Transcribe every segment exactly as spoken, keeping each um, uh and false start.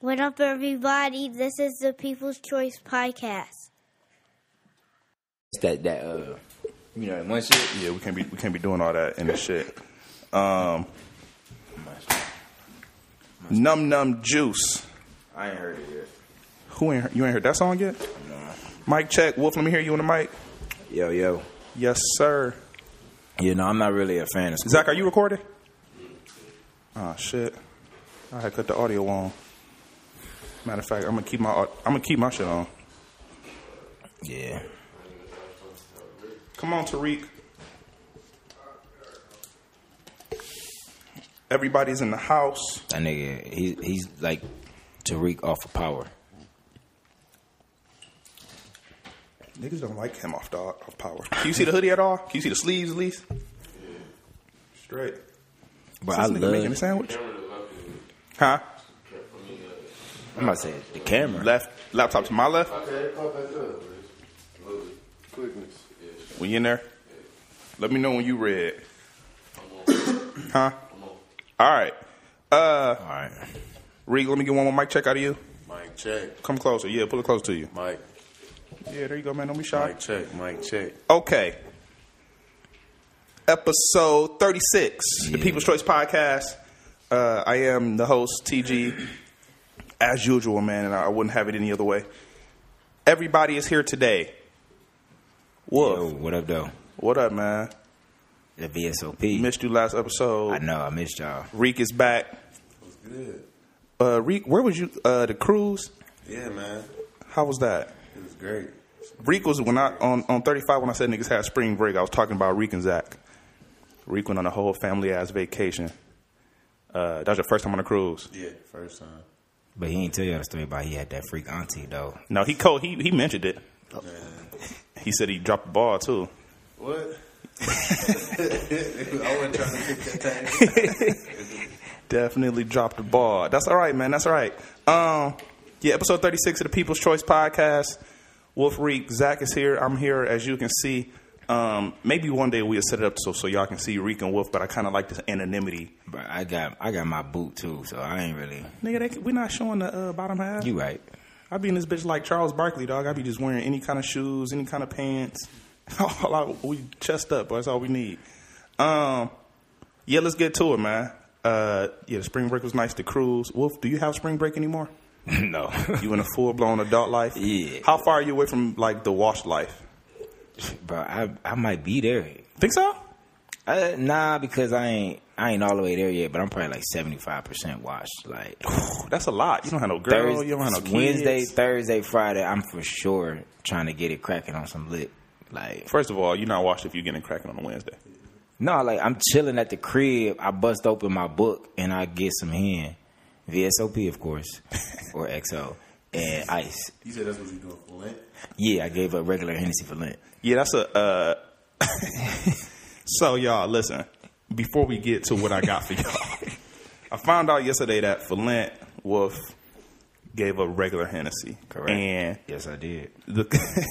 What up, everybody? This is the People's Choice Podcast. That that uh, you know, one shit. Yeah, we can't be we can't be doing all that in the shit. Um, Num Num Juice. I ain't heard it yet. Who ain't you ain't heard that song yet? No. Mic check. Wolf, let me hear you on the mic. Yo yo. Yes, sir. You know, I'm not really a fan of school. Zach, are you recording? Oh shit! I had cut the audio on. Matter of fact, I'm gonna keep my I'm gonna keep my shit on. Yeah. Come on, Tariq. Everybody's in the house. That nigga, he he's like Tariq off of Power. Niggas don't like him off dog off Power. Can you see the hoodie at all? Can you see the sleeves at least? Straight. But Is I this nigga love making a sandwich. Huh? I'm about to say the camera. Left laptop to my left. Okay, pop back up. Quickness. When you in there, let me know when you read. Huh? All right. Uh, All right. Reed, let me get one more mic check out of you. Mic check. Come closer. Yeah, pull it close to you. Mic. Yeah, there you go, man. Don't be shy. Mic check. Mic check. Okay. Episode thirty-six, Yeah. the People's Choice Podcast. Uh, I am the host, T G, as usual, man, and I wouldn't have it any other way. Everybody is here today. Wolf, Yo, what up though? what up, man? The V S O P. Missed you last episode. I know, I missed y'all. Reek is back. What's good? Uh, Reek, where was you? Uh, the cruise? Yeah, man. How was that? It was great. Reek was when I on, on thirty-five when I said niggas had spring break. I was talking about Reek and Zach. Reek went on a whole family ass vacation. Uh, that was your first time on a cruise. Yeah, first time. But he ain't tell y'all the story about he had that freak auntie though. No, he co- he he mentioned it. Man. He said he dropped the ball too. What? I wasn't trying to pick that thing. Definitely dropped the ball. That's all right, man. That's all right. Um, yeah, episode thirty-six of the People's Choice Podcast. Wolf Reek, Zach is here. I'm here, as you can see. Um, maybe one day we'll set it up so so y'all can see Reek and Wolf, but I kind of like this anonymity. But I got I got my boot too, so I ain't really. Nigga, they, we're not showing the uh, bottom half. You right. I be in this bitch like Charles Barkley, dog. I be just wearing any kind of shoes, any kind of pants. All I, we chest up, boy. That's all we need. Um, yeah, let's get to it, man. Uh, yeah, the spring break was nice. The cruise. Wolf, do you have spring break anymore? No. You in a full blown adult life? Yeah. How far are you away from like the wash life? Bro, I I might be there. Think so? Uh, nah, because I ain't I ain't all the way there yet, but I'm probably like seventy-five percent washed. Like That's a lot. You don't have no girl. Thursday, you don't have no kids. Wednesday, Thursday, Friday, I'm for sure trying to get it cracking on some lit. Like First of all, you're not washed if you're getting cracking on a Wednesday. no, like I'm chilling at the crib. I bust open my book and I get some hen, V S O P of course, or X O, and ice. You said that's what you doing for Lent? Yeah, I gave up regular Hennessy for Lent. Yeah, that's a. Uh... So y'all, listen. Before we get to what I got for y'all, I found out yesterday that for Lent, Wolf gave up regular Hennessy. Correct. And Yes, I did. the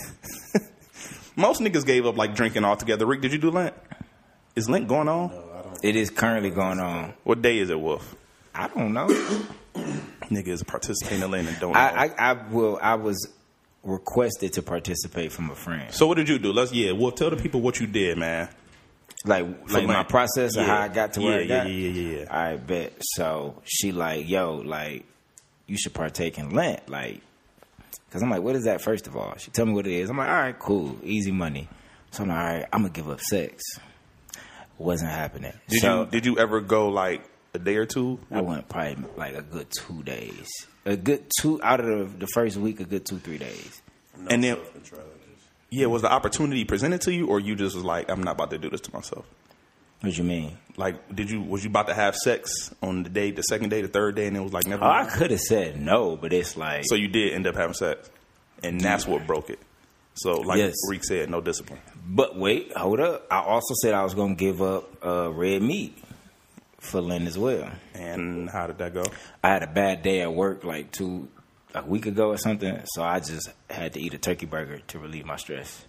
most niggas gave up like drinking altogether. Rick, did you do Lent? Is Lent going on? No, I don't. It is currently going on. What day is it, Wolf? I don't know. Nigga is participating in Lent and don't know. I, I I will. I was requested to participate from a friend. So what did you do? Let's yeah. Wolf, tell the people what you did, man. Like like my Lent. process of Yeah. how I got to where Yeah, I got. yeah, yeah, yeah, yeah. I bet. So she like, yo, like, you should partake in Lent, like, cause I'm like, what is that? First of all, she tell me what it is. I'm like, all right, cool, easy money. So I'm like, all right, I'm gonna give up sex. Wasn't happening. Did so you did you ever go like a day or two? I went probably like a good two days. A good two out of the, the first week, a good two three days. No And then- self-control. Yeah, was the opportunity presented to you, or you just was like, I'm not about to do this to myself? What you mean? Like, did you was you about to have sex on the day, the second day, the third day, and it was like never? Oh, I mind? could have said no, but it's like So you did end up having sex, and that's what broke it. So, like Yes. Reek said, no discipline. But wait, hold up. I also said I was going to give up uh, red meat for Lent as well. And how did that go? I had a bad day at work like two, a week ago or something, so I just had to eat a turkey burger to relieve my stress.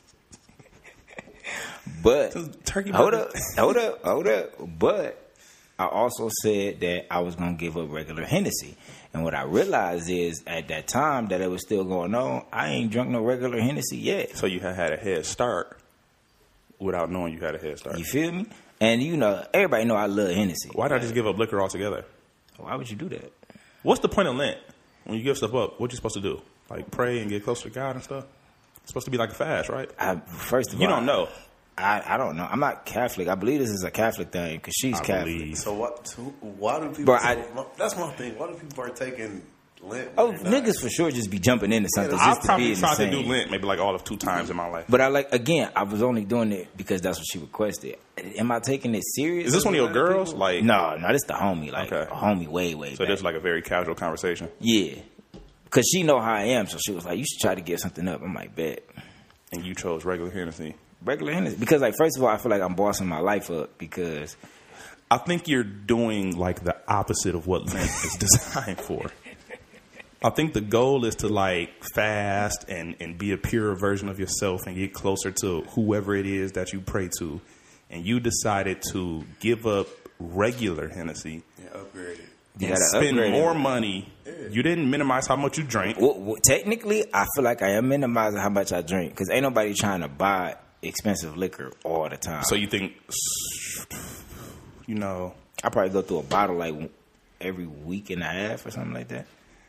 But Turkey hold burger. up, hold up, hold up. But I also said that I was going to give up regular Hennessy. And what I realized is at that time that it was still going on, I ain't drunk no regular Hennessy yet. So you had had a head start without knowing you had a head start. You feel me? And, you know, everybody know I love Hennessy. Why not just give up liquor altogether? Why would you do that? What's the point of Lent? When you give stuff up, what you supposed to do? Like pray and get closer to God and stuff? It's supposed to be like a fast, right? I, first of You all, don't know. I, I don't know. I'm not Catholic. I believe this is a Catholic thing because she's I Catholic. believe. So what? So why do people? Bro, I- that's my thing. Why do people partake in Lent? Oh, when they're not? niggas for sure just be jumping into something I've just to be probably in the tried to same. do Lent maybe like all of two times in my life. But I like again. I was only doing it because that's what she requested. Am I taking it serious? Is this one of your with other girls? people? Like no, no, this the homie. Like Okay. a homie, way, way. So back. there's like a very casual conversation. yeah, because she know how I am. So she was like, "You should try to give something up." I'm like, "Bet." And you chose regular Hennessy. Regular Hennessy. Because like first of all, I feel like I'm bossing my life up because I think you're doing like the opposite of what Lent is designed for. I think the goal is to like fast and, and be a purer version of yourself and get closer to whoever it is that you pray to. And you decided to give up regular Hennessy Yeah, upgrade it. you and gotta spend upgrade more it. money. You didn't minimize how much you drank. Well, well, technically, I feel like I am minimizing how much I drink because ain't nobody trying to buy expensive liquor all the time. So you think, you know, I probably go through a bottle like every week and a half or something like that.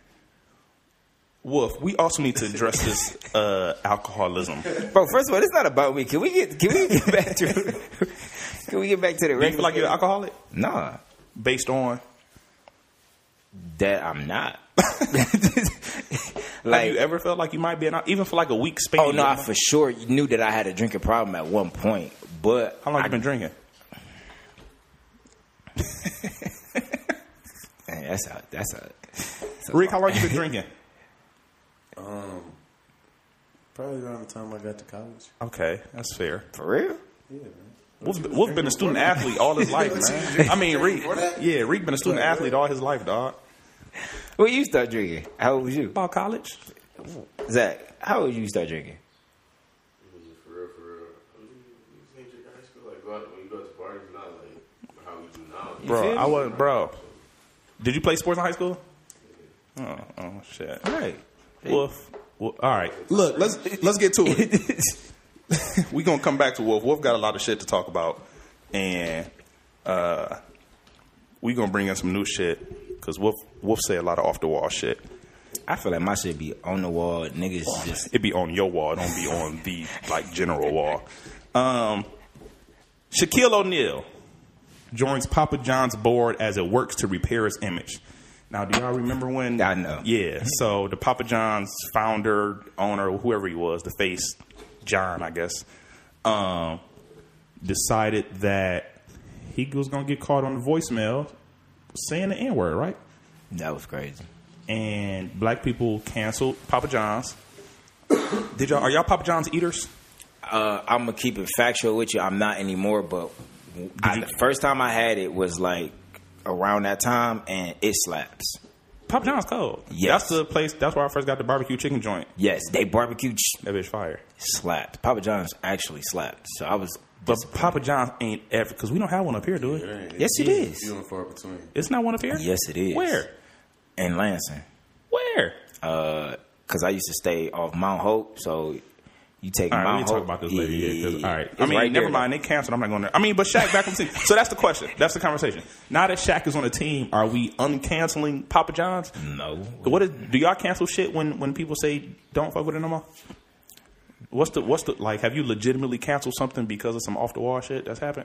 Wolf, we also need to address this uh, alcoholism. Bro, first of all, it's not about me. Can we get can we get back to can we get back to the Do you regular? feel like you're an alcoholic? Nah, Based on, that I'm not. have you ever felt like you might be an, even for like a week span? Oh no, I for sure knew that I had a drinking problem at one point, but How long I, you been drinking? Man, that's a that's a. That's a Rick, how long you been drinking? Um, probably around the time I got to college. Okay, that's fair. for real? Yeah, man. Wolf, Wolf been a student athlete all his life, man. I mean, Reek. Yeah, Reek been a student athlete all his life, dog. When you start drinking? How old was you? About college? Zach, how old you start drinking? For real, for real. You think you're high school? Like, go out, when you go to parties, not like how we do now. Bro, feel I me? wasn't, bro. Did you play sports in high school? Oh, oh shit. Right. Wolf. Well, all right. Look, let's let's get to it. We gonna come back to Wolf. Wolf got a lot of shit to talk about, and uh, we gonna bring in some new shit because Wolf Wolf say a lot of off the wall shit. I feel like my shit be on the wall. Niggas just It be on your wall, don't be on the like general wall. Um, Shaquille O'Neal joins Papa John's board as it works to repair its image. Now, do y'all remember when? I know. Yeah. So the Papa John's founder, owner, whoever he was, the face, John, I guess, um, decided that he was gonna get caught on the voicemail saying the N word, right? that was crazy. And black people canceled Papa John's. Did y'all? Are y'all Papa John's eaters? Uh, I'm gonna keep it factual with you. I'm not anymore, but I, you- the first time I had it was like around that time, and it slaps. Papa John's cold. Yes. That's the place. That's where I first got the barbecue chicken joint. Yes, they barbecue ch- That bitch fire. slapped. Papa John's actually slapped. So I was. But Papa John's ain't ever because we don't have one up here, do we? Yes, it is. Few and far between. It's not one up here. Yes, it is. Where? In Lansing. Where? Uh, cause I used to stay off Mount Hope, so you take All right, Mount we need to Hope. talk about this later. Yeah, 'cause- all right. I It's mean, right never there, mind. They canceled. I'm not going there. I mean, but Shaq back on the team. So that's the question. That's the conversation. Now that Shaq is on the team, are we uncanceling Papa John's? though. No. What is? Do y'all cancel shit when, when people say don't fuck with it no more? What's the what's the like? Have you legitimately canceled something because of some off the wall shit that's happened?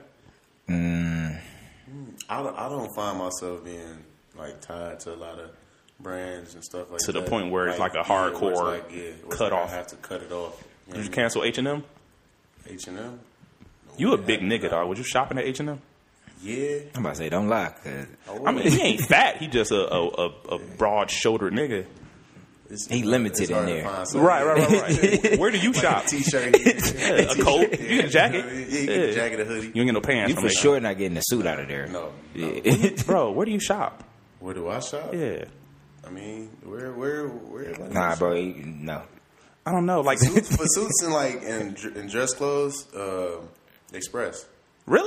I don't, I don't find myself being like tied to a lot of brands and stuff like To that. the point where it's like a yeah, where it's hardcore like, yeah, where it's cut like off. I have to cut it off. Did you cancel H and M? H and M? You a big nigga, dog. Was you shopping at H and M? Yeah. I'm about to say, don't lie. 'Cause I mean, he ain't fat. He just a a, a, a broad shouldered nigga. It's, He limited it's in hard to there. find something. Right, right, right, right. Where do you shop? T-shirt. Yeah, a coat. You get a jacket. Yeah, you get a jacket, a hoodie. You ain't get no pants. you from for H and M. sure not getting a suit out of there. No. Yeah. Bro, where do you shop? Where do I shop? Yeah. I mean, where, where, where? Like, Nah, bro. you- No. I don't know. Like, Suits, for suits and like and, dr- and dress clothes, uh, Express. really?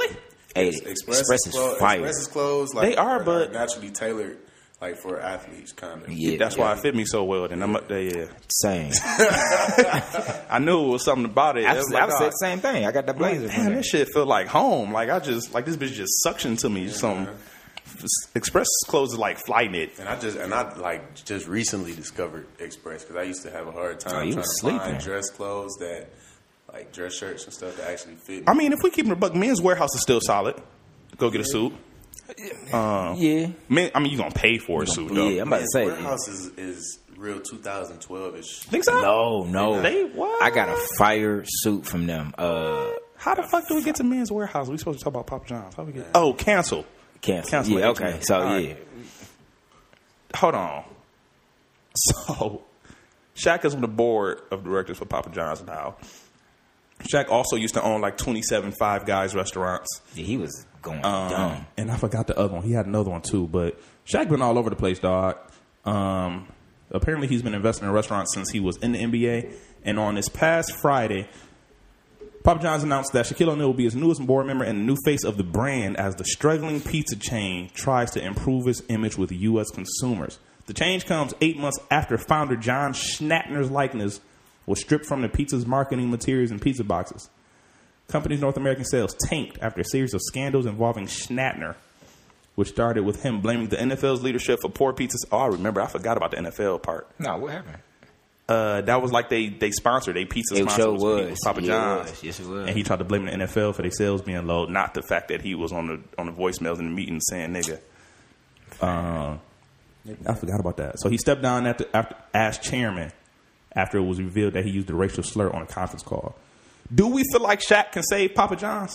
Hey, Express, Express is clo- fire. Express is clothes. Like, They are, but- naturally tailored, like for athletes, kind of. Yeah, That's why it fit me so well. Then I'm up there. Yeah, Same. I knew it was something about it. I, It was I like, said "Ah." the same thing. I got the I'm like, blazer. from damn, there. this shit feel like home. Like I just like this bitch just suction to me. Some Express clothes is like Flyknit. And I just and I like just recently discovered Express because I used to have a hard time Oh, you trying was to find sleeping. dress clothes that like dress shirts and stuff that actually fit me. I mean, if we keep it a buck, Men's Warehouse is still solid. Go get a suit. Yeah. Men, I mean, you gonna pay for a suit though. Yeah, I'm about to Men's say. Warehouse is, is real twenty twelve ish. Think so? No, no. They what? I got a fire suit from them. Uh, How the fuck do we get to Men's Warehouse? We supposed to talk about Papa John's. How we get? Oh, cancel. cancel. Cancel Yeah, it. okay. So, All right. yeah. Hold on. So, Shaq is on the board of directors for Papa John's now. Shaq also used to own like twenty-seven Five Guys restaurants. Yeah, he was going Um, dumb. and I forgot the other one. He had another one too. But Shaq been all over the place, dog. Um, apparently, he's been investing in restaurants since he was in the N B A. And on this past Friday, Papa John's announced that Shaquille O'Neal will be his newest board member and the new face of the brand as the struggling pizza chain tries to improve its image with U S consumers. The change comes eight months after founder John Schnattner's likeness was stripped from the pizza's marketing materials and pizza boxes. Company's North American sales tanked after a series of scandals involving Schnattner, which started with him blaming the N F L's leadership for poor pizzas. Oh, I remember. I forgot about the N F L part. No, what happened? Uh, that was like they they sponsored a pizza It sponsor sure was, was. was Papa Yeah, it John's. was. Yes, it was. And he tried to blame the N F L for their sales being low, not the fact that he was on the on the voicemails in the meeting saying nigga. Um, I forgot about that. So he stepped down at the, after, as chairman after it was revealed that he used a racial slur on a conference call. Do we feel like Shaq can save Papa John's?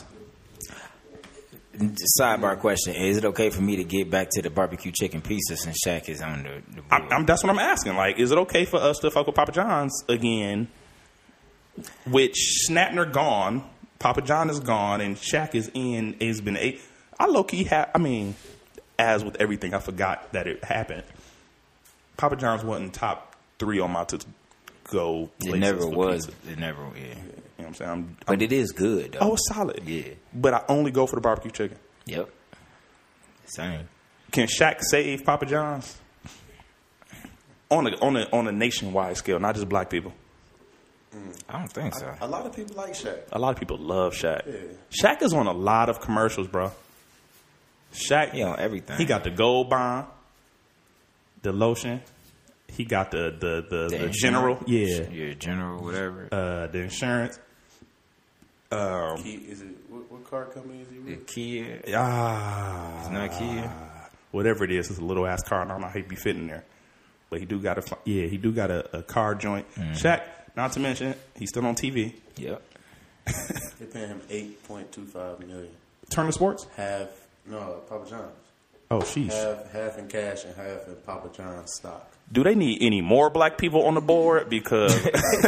Sidebar question: is it okay for me to get back to the barbecue chicken pizza since Shaq is on the, the board? I'm, I'm, that's what I'm asking. Like, is it okay for us to fuck with Papa John's again? With Schnattner gone, Papa John is gone, and Shaq is in. Has been a. I low key have. I mean, as with everything, I forgot that it happened. Papa John's wasn't top three on my to go. It never was. It never. Yeah. You know what I'm saying? I'm, But it is good, though. oh, it's solid. Yeah. But I only go for the barbecue chicken. Yep. Same. Can Shaq save Papa John's on a on a on a nationwide scale, not just black people? I don't think so. A lot of people like Shaq. A lot of people love Shaq. Yeah. Shaq is on a lot of commercials, bro. Shaq, He on everything. He got the gold bond, the lotion. He got the the the, the, The general, insurance. yeah, Yeah, general, whatever. uh, the insurance. Um, He, is it what, what car company is he the with? Kia. ah, It's not Kia. whatever it is, it's a little ass car. And I don't know how he'd be fitting there, but he do got a yeah, he do got a, a car joint. Mm-hmm. Shaq, not to mention, he's still on T V. Yep. They're paying him eight point two five million. Turner Sports. Half no Papa John's. Oh, sheesh. Half half in cash and half in Papa John's stock. Do they need any more black people on the board? Because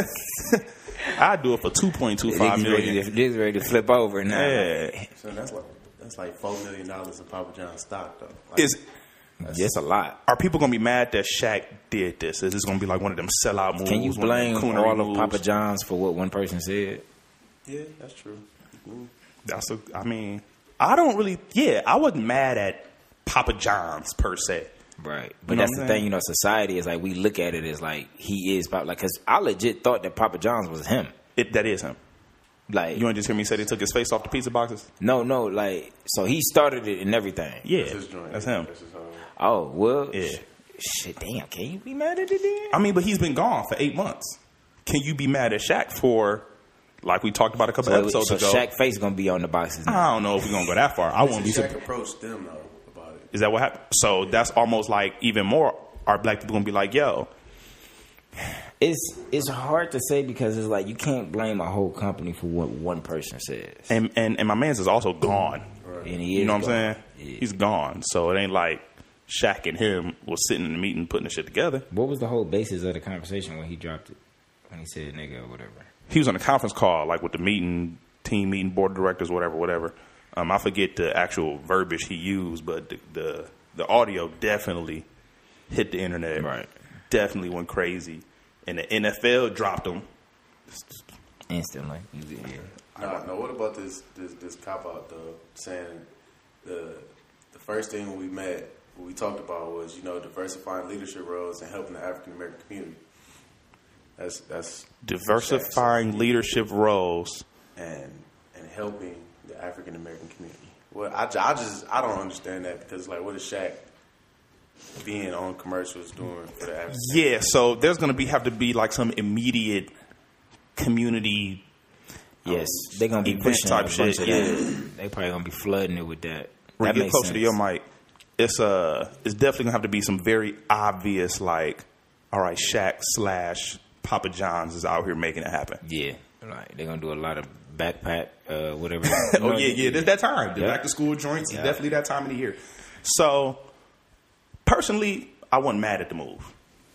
I'd do it for two point two five Niggas ready, million. to, niggas ready to flip over now. Yeah. So that's like that's like four million dollars in Papa John's stock though. Like, Is It's a lot. are people gonna be mad that Shaq did this? Is this gonna be like one of them sellout moves? Can you one of them blame coonery all of moves? Papa John's for what one person said? yeah, that's true. That's a. I mean, I don't really. Yeah, I wasn't mad at Papa John's per se. Right. But know that's what I'm the saying? thing, you know, society is like, we look at it as like, he is, Papa, like, because I legit thought that Papa John's was him. It, that is him. Like, You ain't just hear me say they took his face off the pizza boxes? no, no, like, so he started it and everything. Yeah, That's his joint. that's him. That's his home. Oh, well, Yeah. sh- shit, damn, can you be mad at it then? I mean, but he's been gone for eight months. Can you be mad at Shaq for, like we talked about a couple So, episodes so ago? Shaq face gonna be on the boxes now. I don't know if we're gonna go that far. I wouldn't be Shaq surprised. approached them though about it. Is that what happened? So that's almost like even more. Are black people gonna be like, yo? It's it's hard to say because it's like you can't blame a whole company for what one person says. And and, and my man's is also gone. And he You is know what I'm gone. saying? Yeah. He's gone. So it ain't like Shaq and him was sitting in the meeting putting the shit together. What was the whole basis of the conversation when he dropped it? When he said nigga or whatever? He was on a conference call, like with the meeting, team meeting, board of directors, whatever, whatever. Um, I forget the actual verbiage he used, but the the, the audio definitely hit the internet. Right. Definitely went crazy. And the N F L dropped him. Instantly. Yeah. No, no. What about this this this cop out though? Saying the the first thing we met, what we talked about was you know diversifying leadership roles and helping the African American community. That's that's diversifying leadership roles and and helping the African American community. Well, I, I just I don't understand that because like what is Shaq being on commercials doing for the African? Yeah, so there's gonna be have to be like some immediate community. Yes, they're gonna be event pushing type a shit. bunch of Yeah. that. They probably gonna be flooding it with that. When That you get makes closer to sense. your mic, it's uh, it's definitely gonna have to be some very obvious, like, all right, Shaq slash Papa John's is out here making it happen. Yeah, like they're gonna do a lot of backpack, uh, whatever. Oh yeah, yeah, there's that time. The Yeah. back to school joints, Yeah. is definitely that time of the year. So, personally, I wasn't mad at the move.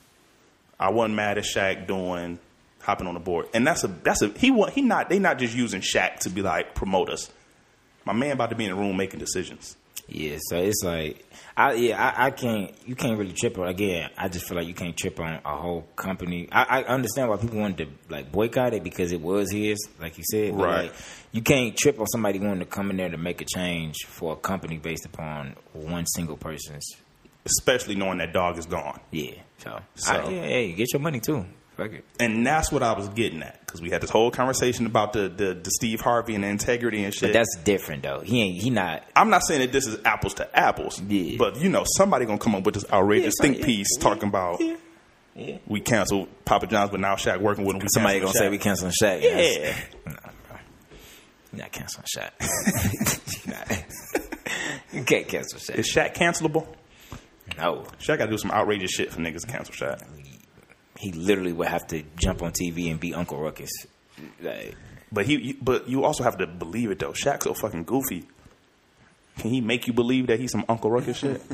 I wasn't mad at Shaq doing hopping on the board, and that's a that's a he want he not they not just using Shaq to be like promote us. My man about to be in the room making decisions. Yeah, so it's like, I yeah, I, I can't. You can't really trip on. Again, I just feel like you can't trip on a whole company. I, I understand why people wanted to like boycott it because it was his, like you said. But Right. like, you can't trip on somebody wanting to come in there to make a change for a company based upon one single person's. Especially knowing that dog is gone. Yeah, so, So- I, yeah, hey, get your money too. Fuck it. And that's what I was getting at because we had this whole conversation about the, the the Steve Harvey and the integrity and shit. But that's different though. He ain't. He not. I'm not saying that this is apples to apples, Yeah. but you know somebody gonna come up with this outrageous Yeah, think yeah, piece yeah, talking about yeah, yeah. we canceled Papa John's, but now Shaq working with him. We Somebody gonna canceled say we Shaq. canceling Shaq. Yeah. That's- No, bro. You're not canceling Shaq. You're not. You can't cancel Shaq. Is Shaq cancelable? No. Shaq got to do some outrageous shit for niggas to cancel Shaq. He literally would have to jump on T V and be Uncle Ruckus. Like, But he, you- but you also have to believe it though. Shaq's so fucking goofy. Can he make you believe that he's some Uncle Ruckus shit?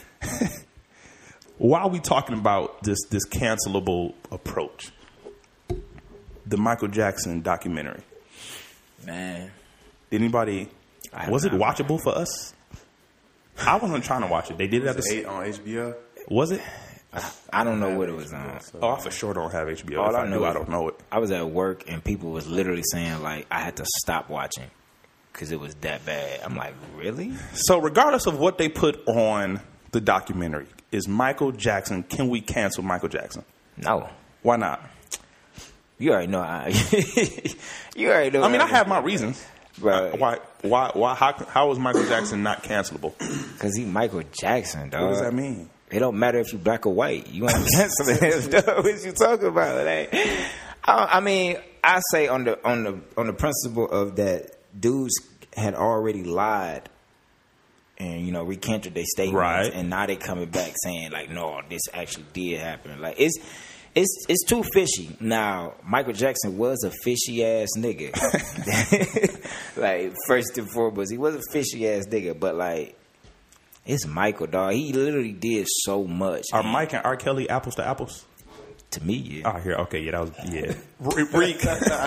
Why are we talking about this this cancelable approach? The Michael Jackson documentary. man. Did anybody? I have Was it not. watchable for us? I wasn't trying to watch it. They did it at It's the. eight on H B O. Was it? I don't know what it was on. Oh, I for sure don't have H B O. All If I I know do, I is- don't know it. I was at work and people was literally saying like I had to stop watching because it was that bad. I'm like, really? So, regardless of what they put on the documentary, is Michael Jackson? Can we cancel Michael Jackson? No. Why not? You already know. I, you already know. I mean, I have my reasons. Bro. Why? Why? Why? How? How is Michael Jackson not cancelable? Because he Michael Jackson, dog. What does that mean? It don't matter if you black or white. You want to cancel him, dog. What you talking about? Like, I, I mean, I say on the on the on the principle of that dudes had already lied and you know recanted their statements, Right. and now they coming back saying like, no, this actually did happen. Like it's. It's it's too fishy. Now, Michael Jackson was a fishy ass nigga. Like, first and foremost, he was a fishy ass nigga, but like, it's Michael, dog. He literally did so much. Are man. Mike and R. Kelly apples to apples? To me, yeah. Oh, here. Okay, yeah, that was yeah. Reek.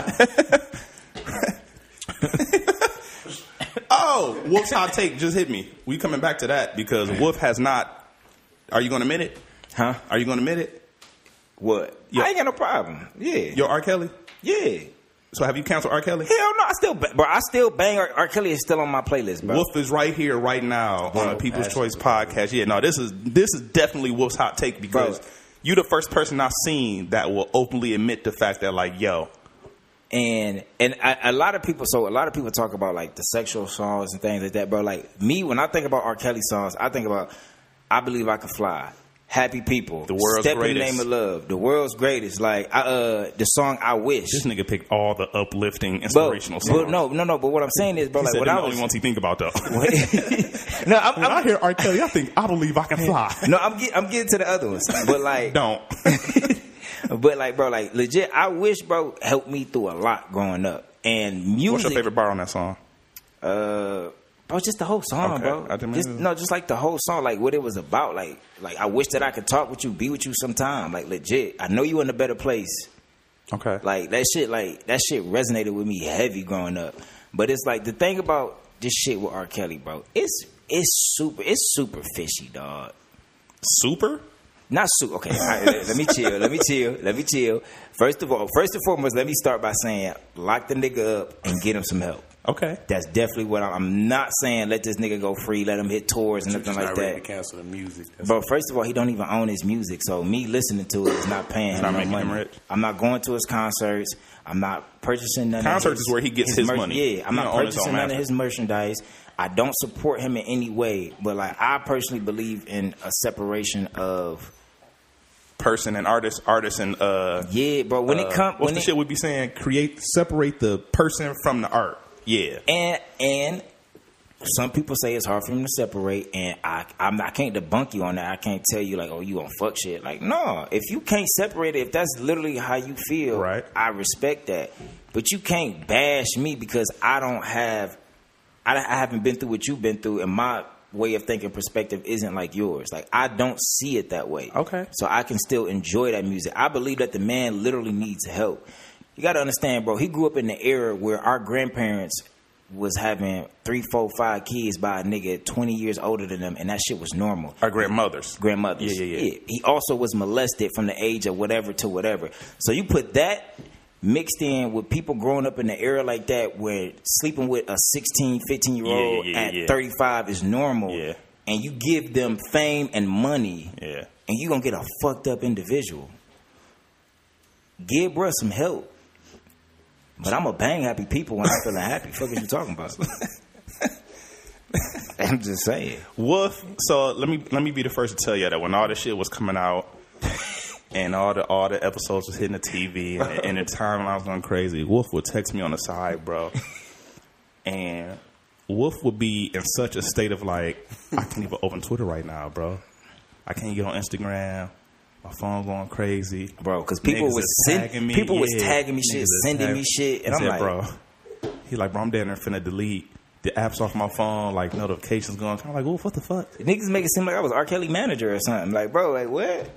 Oh, Wolf's hot take just hit me. We coming back to that because Wolf has not. Are you going to admit it? Huh? Are you going to admit it? What? Yo- I ain't got no problem. Yeah. Yo, R. Kelly. Yeah. So have you canceled R. Kelly? Hell no, I still, ba- bro. I still bang. R. R. Kelly is still on my playlist, bro. Wolf is right here, right now on Bro, the People's that's- Choice podcast. Yeah, no, this is this is definitely Wolf's hot take because Bro. you the first person I've seen that will openly admit the fact that like, yo, And and a, a lot of people, so a lot of people talk about like the sexual songs and things like that, bro. Like me, when I think about R. Kelly songs, I think about "I Believe I Can Fly," "Happy People," The World's "Step Greatest. in the Name of Love," "The World's Greatest." Like I, uh, the song "I Wish." this nigga picked all the uplifting, But, inspirational songs. but no, no, no. But what I'm saying is, bro, He like said when they're I the was, only ones he think about though. no, I'm, When I I'm, hear R. Kelly, I think I believe I can fly. no, I'm get, I'm getting to the other ones, but like, Don't. but like, bro, like legit, "I Wish," bro, helped me through a lot growing up, and music. What's your favorite bar on that song? Uh, bro, just the whole song, Okay. bro. I didn't Just, mean- no, just like the whole song, like what it was about. Like, like I wish that I could talk with you, be with you sometime. Like legit, I know you in a better place. Okay. Like that shit, like that shit resonated with me heavy growing up. But it's like the thing about this shit with R. Kelly, bro. It's it's super, it's super fishy, dog. Super? Not super. Okay, all right, let, let me chill. Let me chill. Let me chill. First of all, first and foremost, let me start by saying lock the nigga up and get him some help. Okay. That's definitely what I'm, I'm not saying. Let this nigga go free. Let him hit tours and nothing like ready that. to cancel the music. That's But first of all, he don't even own his music, so me listening to it is not paying him not no making him money. rich. I'm not going to his concerts. I'm not purchasing none. Concerts of his, is where he gets his mer- money. Yeah, I'm He not don't own his purchasing own none of master. his merchandise. I don't support him in any way, but like I personally believe in a separation of. Person and artist, artist and uh, Yeah, bro. When uh, it comes, what's when the it, shit we be saying? Create, separate the person from the art. Yeah, and and some people say it's hard for him to separate, and I I'm not, I can't debunk you on that. I can't tell you like, oh, you on fuck shit. Like, no, if you can't separate it, if that's literally how you feel, Right. I respect that. But you can't bash me because I don't have, I, I haven't been through what you've been through, and my way of thinking perspective isn't like yours. Like, I don't see it that way. Okay. So I can still enjoy that music. I believe that the man literally needs help. You got to understand, bro, he grew up in the era where our grandparents was having three, four, five kids by a nigga twenty years older than them, and that shit was normal. our grandmothers. Grandmothers. Yeah, yeah, yeah. He also was molested from the age of whatever to whatever. So you put that mixed in with people growing up in the era like that where sleeping with a sixteen, fifteen year old Yeah, yeah, yeah, at yeah. thirty-five is normal. Yeah. And you give them fame and money. Yeah. And you gonna get a fucked up individual. Give bruh some help. But I'm a bang happy people when I'm feeling happy. Fuck is you talking about? I'm just saying. Wolf. So let me let me be the first to tell you that when all this shit was coming out and all the all the episodes was hitting the T V and, and the time I was going crazy, Wolf would text me on the side, bro, and Wolf would be in such a state of like, I can't even open Twitter right now, bro. I can't get on Instagram. My phone going crazy, Bro, because people Niggas was is send, tagging me. people was Yeah. tagging me Niggas shit, is sending tag- me shit, and He I'm said, like, bro, he like, bro, I'm down there finna delete the apps off my phone, like notifications going. I'm like, Wolf, what the fuck? niggas make it seem like I was R. Kelly manager or something. Like, bro, like what?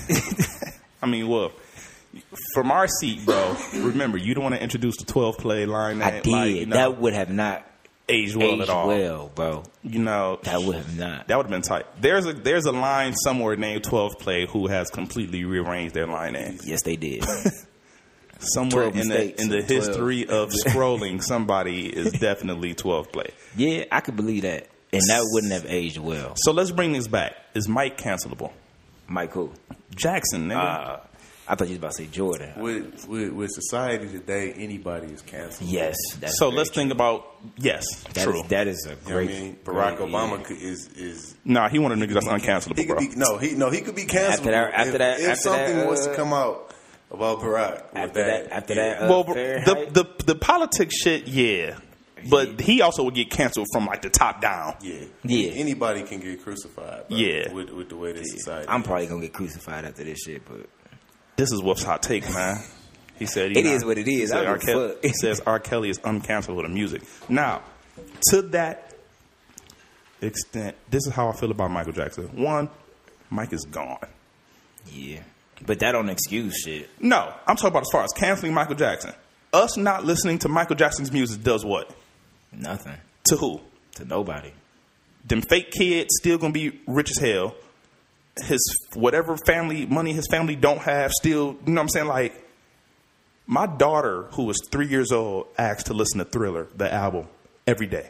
I mean, Wolf, from our seat, bro. Remember, you don't want to introduce the twelve play line. I That, did. like, you know, That would have not aged well aged at all. well, bro. You know, That would have not. that would have been tight. There's a there's a line somewhere named twelve play who has completely rearranged their line names. Yes, they did. Somewhere twelve in the mistakes in the and twelve. history of scrolling, somebody is definitely twelve play. Yeah, I could believe that, and that wouldn't have aged well. So let's bring this back. Is Mike cancelable? Michael, Jackson, nigga. uh, I thought you was about to say Jordan. With, with with society today, anybody is canceled. Yes, that's so very let's true. think about yes, That true. is, that is a You know what great. I mean? Barack great- Obama yeah. could, is is Nah, he one of the niggas that's uncancelable, he could bro. be no he no he could be canceled After that- after if, that- if after something that, was to uh, come out about Barack with After that, after yeah. that, uh, well, the, Fahrenheit? the the politics shit, yeah. But he also would get canceled from like the top down. yeah Yeah. anybody can get crucified bro, Yeah. with with the way this society I'm probably gonna get crucified after this shit, but This is Wolf's hot take, man. He said he It not- is what it is. He, said I R. don't give a Kelly, fuck. he says R. Kelly is uncancelable to music. Now, to that extent, this is how I feel about Michael Jackson. One, Mike is gone. yeah, but that don't excuse shit. No, I'm talking about as far as canceling Michael Jackson. Us not listening to Michael Jackson's music does what? Nothing To who? to nobody. Them fake kids still gonna be rich as hell. His whatever family money his family don't have still, you know what I'm saying? Like, my daughter, who was three years old, asked to listen to Thriller, the album, every day.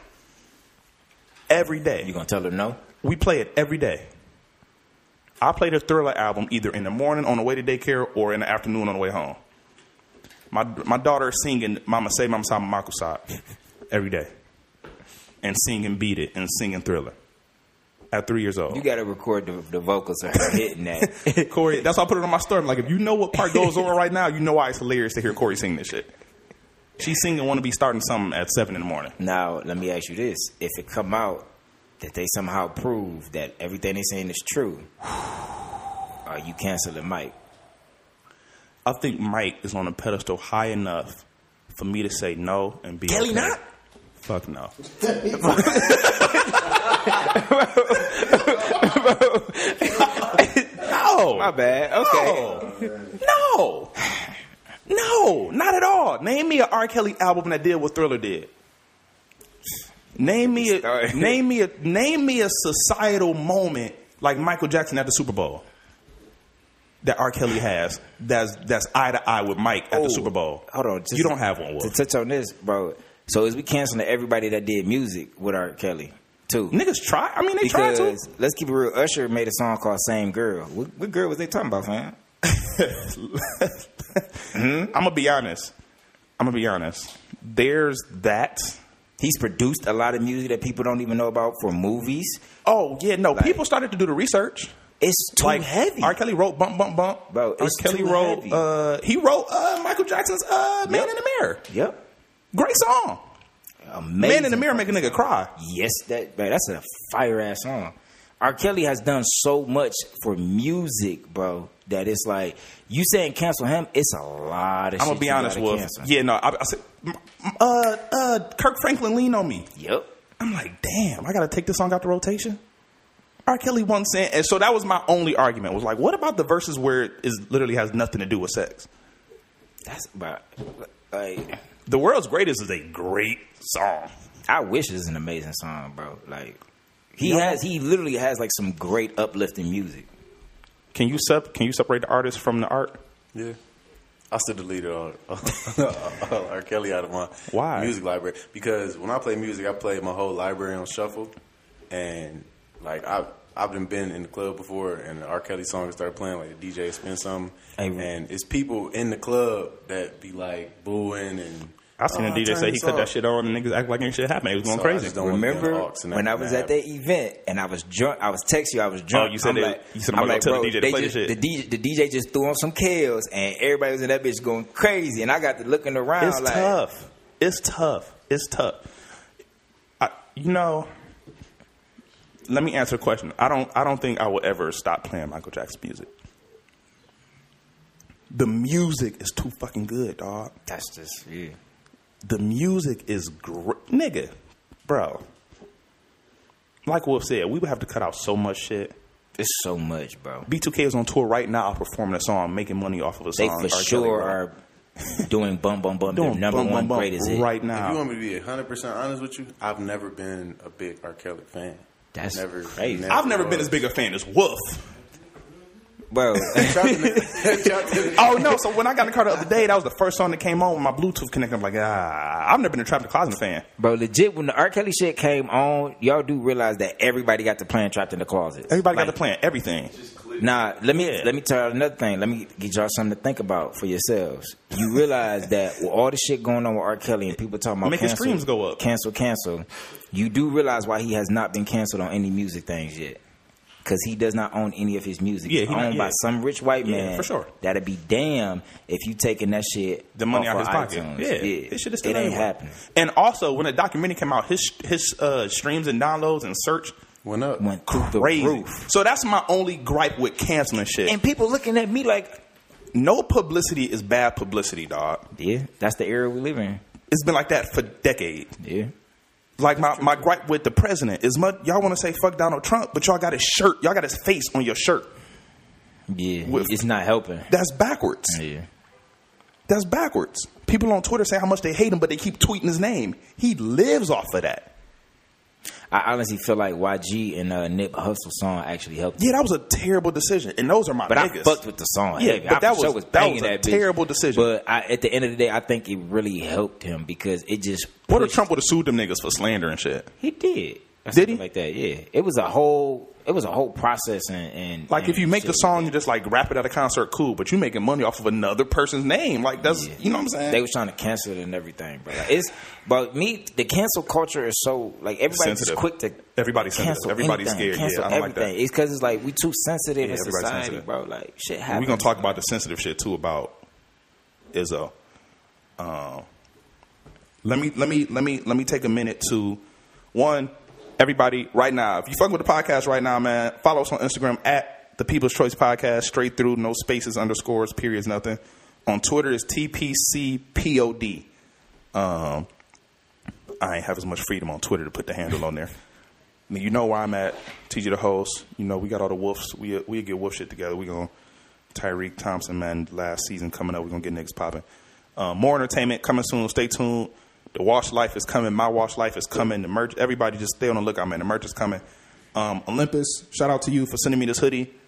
Every day. You gonna tell her no? We play it every day. I play the Thriller album either in the morning on the way to daycare or in the afternoon on the way home. My my daughter is singing Mama Say, Mama Say, Mama Say every day. And singing Beat It and singing Thriller at three years old. You gotta record the, the vocals of her hitting that. Corey, that's why I put it on my story. I'm like, if you know what part goes on right now, you know why it's hilarious to hear Corey sing this shit. She's singing Want to Be Starting Something at seven in the morning. Now, let me ask you this: if it come out that they somehow prove that everything they saying is true, are you canceling Mike? I think Mike is on a pedestal high enough for me to say no and be Kelly okay. not? Fuck no. No. My bad. Okay. No. No, not at all. Name me a R. Kelly album that did what Thriller did. Name me a Sorry. name me a name me a societal moment like Michael Jackson at the Super Bowl. that R. Kelly has that's that's eye to eye with Mike at Oh, the Super Bowl? Hold on. Just you don't have one, Wolf. To touch on this, bro. So is we canceling everybody that did music with R. Kelly too? Niggas try. I mean, they try to. Because let's keep it real. Usher made a song called "Same Girl." What, what girl was they talking about, fam? I'm gonna be honest. I'm gonna be honest. There's that. He's produced a lot of music that people don't even know about for movies. Oh yeah, no. Like- people started to do the research. It's too Like heavy. R. Kelly wrote "Bump Bump Bump." Bro, R. it's Kelly too wrote. heavy. Uh, he wrote uh, Michael Jackson's uh, "Man Yep. in the Mirror." Yep. Great song. Amazing. "Man in the Mirror" make a nigga cry. Yes, that man, that's a fire ass song. R. Kelly has done so much for music, bro, that it's like you saying cancel him. It's a lot of. I'm shit gonna be you honest, gotta Wolf. cancel. Yeah, no. I, I said, m- m- uh, uh, Kirk Franklin leaned on me. Yep. I'm like, damn, I gotta take this song out the rotation. R. Kelly once said, and so that was my only argument. Was like, what about the verses where it is literally has nothing to do with sex? That's about like. The World's Greatest is a great song. I wish it's an amazing song, bro. Like he No. has, he literally has like some great uplifting music. Can you sep- Can you separate the artist from the art? Yeah. I still deleted all, all R. Kelly out of my Why? music library because when I play music, I play my whole library on shuffle, and like I've I've been been in the club before, and the R. Kelly song started playing, like the D J spin something, Hey, and it's people in the club that be like booing and. I seen "Oh, a D J turn say he this cut that off." shit on and niggas act like ain't shit happened. It was going So I crazy. just don't wanna be on the Remember aux and when I that was at happen. that event and I was drunk? I was texting you. I was drunk. Oh, you said I'm they- like, you said I'm I'm gonna like, tell the bro, D J to they play just, this shit. The D J, the D J just threw on some Kales and everybody was in that bitch going crazy. And I got to looking around. It's like, tough. It's tough. It's tough. I, you know, let me answer the question. I don't. I don't think I will ever stop playing Michael Jackson music. The music is too fucking good, dog. That's just yeah. The music is great, nigga, bro. Like Wolf said, we would have to cut out so much shit. It's so much, bro. B two K is on tour right now, performing a song, making money off of a They song. for R. Kelly sure wrote. are doing bum bum bum. Their doing number Bum Bum one Bum greatest hit. right If now. you want me to be one hundred percent honest with you, I've never been a big R. Kelly fan. That's never, crazy. I've never been was. as big a fan as Wolf. Bro. Oh no! So when I got in the car the other day, that was the first song that came on with my Bluetooth connected. I'm like, ah, I've never been a Trap the Closet fan. Bro, legit, when the R. Kelly shit came on, y'all do realize that everybody got to playing Trapped in the Closet. Everybody Like, got to plan everything. Nah, let me Yeah. let me tell you another thing. Let me get y'all something to think about for yourselves. You realize that with all the shit going on with R. Kelly and people talking about Making cancel, streams go up. cancel, cancel, you do realize why he has not been canceled on any music things yet. Because he does not own any of his music. Yeah, It's he not- owned by yeah. some rich white Yeah, man. for sure. That'd be damn if you taking that shit The money off out of his pocket. iTunes. Yeah, yeah. this shit is still it ain't everywhere. happening. And also, when the documentary came out, his his uh, streams and downloads and search Went up. Went through the crazy. roof. So that's my only gripe with canceling shit. And people looking at me like, No publicity is bad publicity, dog. yeah, that's the era we live in. It's been like that for decades. Yeah. Like my, my gripe with the president is, much, y'all want to say fuck Donald Trump, but y'all got his shirt, y'all got his face on your shirt. Yeah. With- it's not helping. That's backwards. Yeah. That's backwards. People on Twitter say how much they hate him, but they keep tweeting his name. He lives off of that. I honestly feel like Y G and uh, Nip Hussle song actually helped. Yeah, that was a terrible decision, and those are my But niggas. I fucked with the song. Yeah, heavy. but I that for sure was- that banging was a that bitch. terrible decision. But I, at the end of the day, I think it really helped him because it just. What if pushed- Trump would have sued them niggas for slander and shit? He did. Or Did he? something like that? Yeah. It was a whole. It was a whole process and. and Like and if you make the shit. song, you just like rap it at a concert, cool. But you making money off of another person's name, like that's Yeah. you know what I'm saying? They was trying to cancel it and everything, bro. Like, it's but me. The cancel culture is so like everybody's just Sensitive. quick to. Everybody's sensitive. cancel Everybody's anything, scared. Cancel Yeah, I don't like everything. that. It's because it's like we too sensitive Yeah, in everybody's society, sensitive. bro. Like shit happens. We're gonna talk about the sensitive shit too about Izzo. Um, let me let me let me let me take a minute to one. Everybody, right now, if you fuck with the podcast right now, man, follow us on Instagram at the People's Choice Podcast, straight through, no spaces, underscores, periods, nothing. On Twitter is T P C P O D. Um, I ain't have as much freedom on Twitter to put the handle on there. I mean, you know where I'm at. T J the host. You know, we got all the wolves. We we get wolf shit together. We gonna Tyreek Thompson, man. Last season coming up. We gonna get niggas popping. Um, more entertainment coming soon. Stay tuned. The Wash Life is coming. My Wash Life is coming. The merch. Everybody just stay on the lookout, man. The merch is coming. Um, Olympus, shout out to you for sending me this hoodie.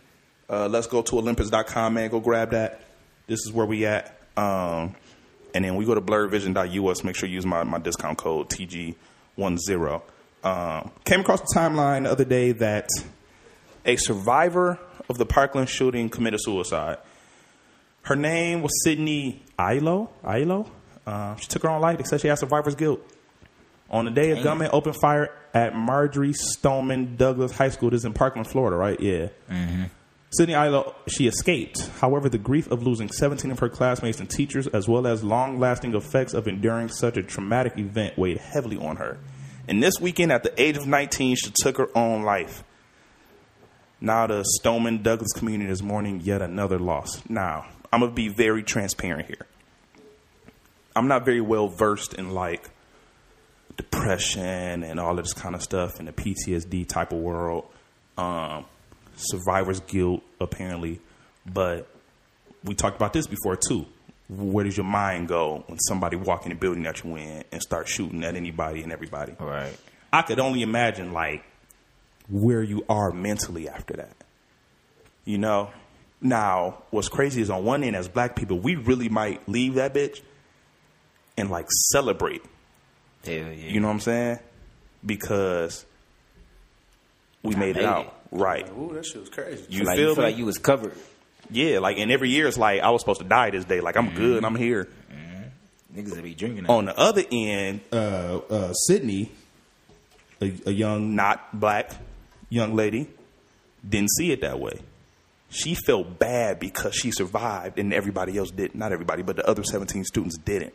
Uh, let's go to Olympus dot com, man. Go grab that. This is where we at. Um, and then we go to blurred vision dot U S. Make sure you use my, my discount code T G ten. Um, came across the timeline the other day that a survivor of the Parkland shooting committed suicide. Her name was Sydney Ilo. Ilo? Uh, she took her own life. They said she had survivor's guilt. On the day, a gunman opened fire at Marjorie Stoneman Douglas High School. This is in Parkland, Florida, right? Yeah. Mm-hmm. Sydney Ilo, she escaped. However, the grief of losing seventeen of her classmates and teachers, as well as long-lasting effects of enduring such a traumatic event, weighed heavily on her. And this weekend, at the age of nineteen, she took her own life. Now the Stoneman Douglas community is mourning yet another loss. Now, I'm going to be very transparent here. I'm not very well versed in, like, depression and all of this kind of stuff in the P T S D type of world. Um... Survivor's guilt, apparently. But we talked about this before, too. Where does your mind go when somebody walk in the building that you in and start shooting at anybody and everybody? Right. I could only imagine, like, where you are mentally after that. You know? Now, what's crazy is on one end, as black people, we really might leave that bitch and, like, celebrate. Hell yeah. You know what I'm saying? Because we made, made it out. It. Right. Ooh, that shit was crazy. You like, feel, you feel like you was covered. Yeah, like, and every year it's like, I was supposed to die this day. Like, I'm mm-hmm. good, I'm here. Mm-hmm. Niggas that be drinking. On the other end, uh, uh, Sydney, a, a young, not black young lady, didn't see it that way. She felt bad because she survived and everybody else didn't. Not everybody, but the other seventeen students didn't.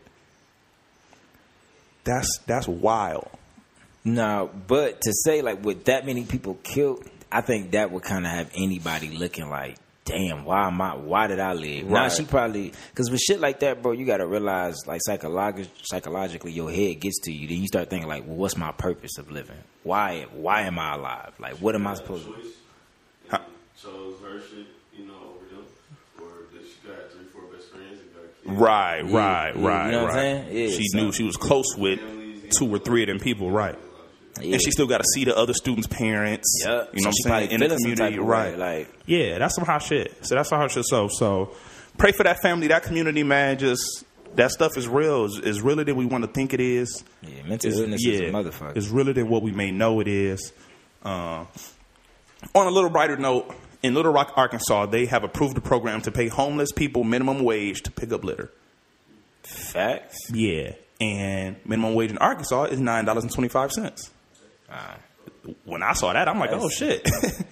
That's, that's wild. No, but to say, like, with that many people killed, I think that would kind of have anybody looking like, damn, why am I, why did I live? Right. Now she probably, because with shit like that, bro, you got to realize, like, psycholog- psychologically, your head gets to you. Then you start thinking, like, well, what's my purpose of living? Why, why am I alive? Like, what am I supposed to do? Huh? Chose her shit, you know, over them, or that she got three, four best friends and got kids. Right, yeah, right, yeah, right, you know right. What I'm saying? Yeah, she so. knew she was close with two or three of them people, right? Yeah. And she still got to see the other students' parents. Yeah, you know so what I'm saying? In the community, right? Like, yeah, that's some hot shit. So that's some hot shit. So, so pray for that family, that community, man. Just that stuff is real. It's, it's realer than we want to think it is. Yeah, mental it's, illness yeah, is a motherfucker. It's realer than what we may know it is. Uh, on a little brighter note, in Little Rock, Arkansas, they have approved a program to pay homeless people minimum wage to pick up litter. Facts. Yeah, and minimum wage in Arkansas is nine dollars and twenty five cents. Uh, when I saw that, I'm like, oh, shit.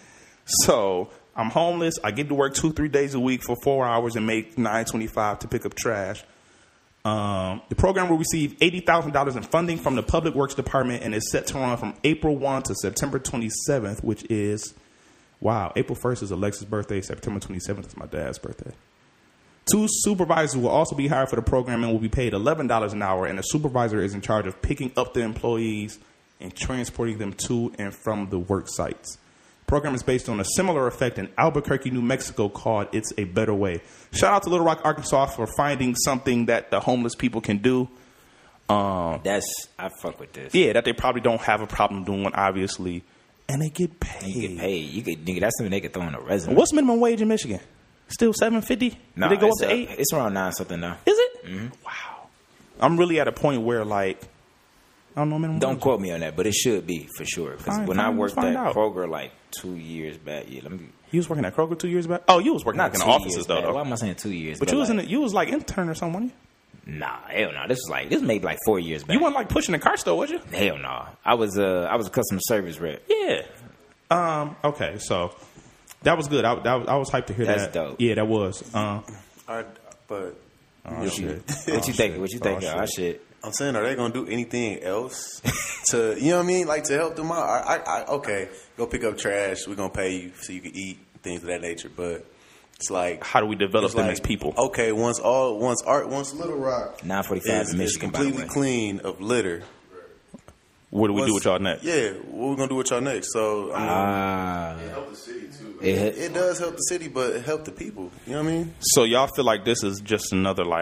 So I'm homeless. I get to work two, three days a week for four hours and make nine twenty-five to pick up trash. Um, the program will receive eighty thousand dollars in funding from the Public Works Department and is set to run from April first to September twenty-seventh, which is, wow, April first is Alexa's birthday. September twenty-seventh is my dad's birthday. Two supervisors will also be hired for the program and will be paid eleven dollars an hour, and the supervisor is in charge of picking up the employees and transporting them to and from the work sites. The program is based on a similar effect in Albuquerque, New Mexico, called It's a Better Way. Shout out to Little Rock, Arkansas for finding something that the homeless people can do. Um, That's, I fuck with this. Yeah, that they probably don't have a problem doing, obviously. And they get paid. You get paid. You get, nigga, that's something they could throw in a resume. What's minimum wage in Michigan? Still seven fifty? No, Did they go up it's to a, eight? It's around nine something now. Is it? Mm-hmm. Wow. I'm really at a point where, like, I don't know minimum Don't wage. quote me on that, but it should be for sure. Because when fine, I worked let's at find out. Kroger like two years back, yeah, let me. You was working at Kroger two years back? Oh, you was working Not like in two the offices years though, back. though. Why am I saying two years? But you was like, in the, you was like intern or something, wasn't you? Nah, hell no. This was like this maybe like four years back. You weren't like pushing the car store, was you? Hell no. I was uh I was a customer service rep. Yeah. Um. Okay. So that was good. I, that, I was hyped to hear That's that. dope. Yeah, that was. Um. I, but Oh, What you, shit. what you think? What you think? Oh, shit. I'm saying, are they gonna do anything else to, you know what I mean, like to help them out? I, I, I okay, go pick up trash. We're gonna pay you so you can eat, things of that nature. But it's like, How do we develop it's them like, as people? Okay, once all, once art, once Little Rock nine forty-five is, in is Michigan, by the completely way. clean of litter. What do we once- do with y'all next? Yeah, what we gonna do with y'all next? So I mean, Ah, It helped the city too. Like, it, it does help the city, but it help the people. You know what I mean? So y'all feel like this is just another like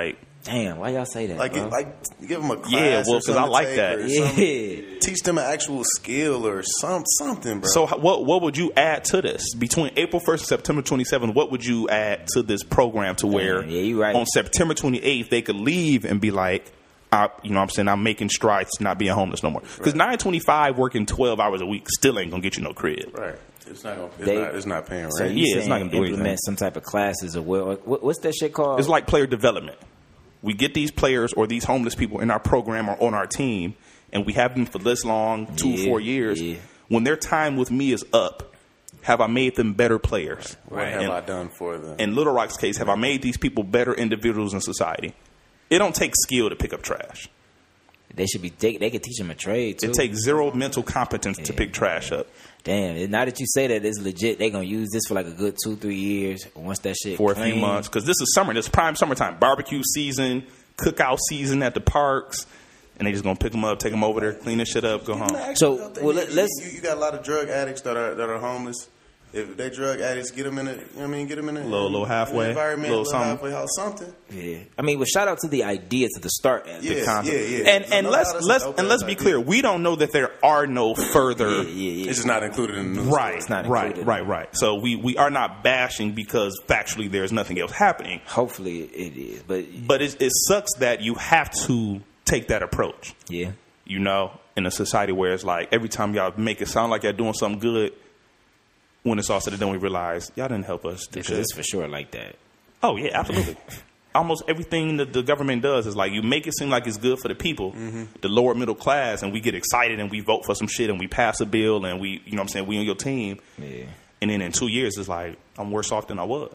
Damn, why y'all say that? Like, bro? it, like give them a class. Yeah, well, or 'cause I something to like take that. or yeah. something. Teach them an actual skill or some something, bro. So, h- what what would you add to this between April first and September twenty-seventh? What would you add to this program to where yeah, you right. on September twenty-eighth they could leave and be like, I, you know what I'm saying, I'm making strides to not being homeless no more. Because nine twenty-five working twelve hours a week still ain't going to get you no crib. right, it's not gonna, it's, They- not, it's not paying So rent. you Yeah, it's saying not gonna do implement anything. some type of classes or what, what? What's that shit called? It's like player development. We get these players or these homeless people in our program or on our team, and we have them for this long, two, Yeah, four years. yeah. When their time with me is up, have I made them better players? What have And- I done for them? in Little Rock's case, have I made these people better individuals in society? It don't take skill to pick up trash. They should be. They, they could teach them a trade too. It takes zero mental competence to Yeah. pick trash up. Damn. Now that you say that, it's legit. They gonna use this for like a good two, three years. Once that shit For a clean, few months, because this is summer. This is prime summertime, barbecue season, cookout season at the parks, and they just gonna pick them up, take them over there, clean this shit up, go home. So, well, let- let's- You, you got a lot of drug addicts that are that are homeless. If they drug addicts, get them in a, you know what I mean, get them in a Little- little halfway, an environment, little little something. halfway house, something. Yeah. I mean, well, shout out to the idea to the start. Of the Yeah, concept. yeah, yeah. And and No let's doubt it's a let's dope and let's ass be idea. clear, we don't know that there are no further. Yeah, yeah, yeah. It's just not included in the news. Right, It's not right, included. right, right. So we, we are not bashing because factually there's nothing else happening. Hopefully it is, but But it, it sucks that you have to take that approach, yeah. you know, in a society where it's like every time y'all make it sound like y'all doing something good, when it's all said and done, we realize y'all didn't help us do Because shit. it's for sure like that. Oh, yeah, absolutely. Almost everything that the government does is like you make it seem like it's good for the people, the lower middle class, and we get excited and we vote for some shit and we pass a bill and we, you know what I'm saying, we on your team. Yeah. And then in two years, it's like, I'm worse off than I was.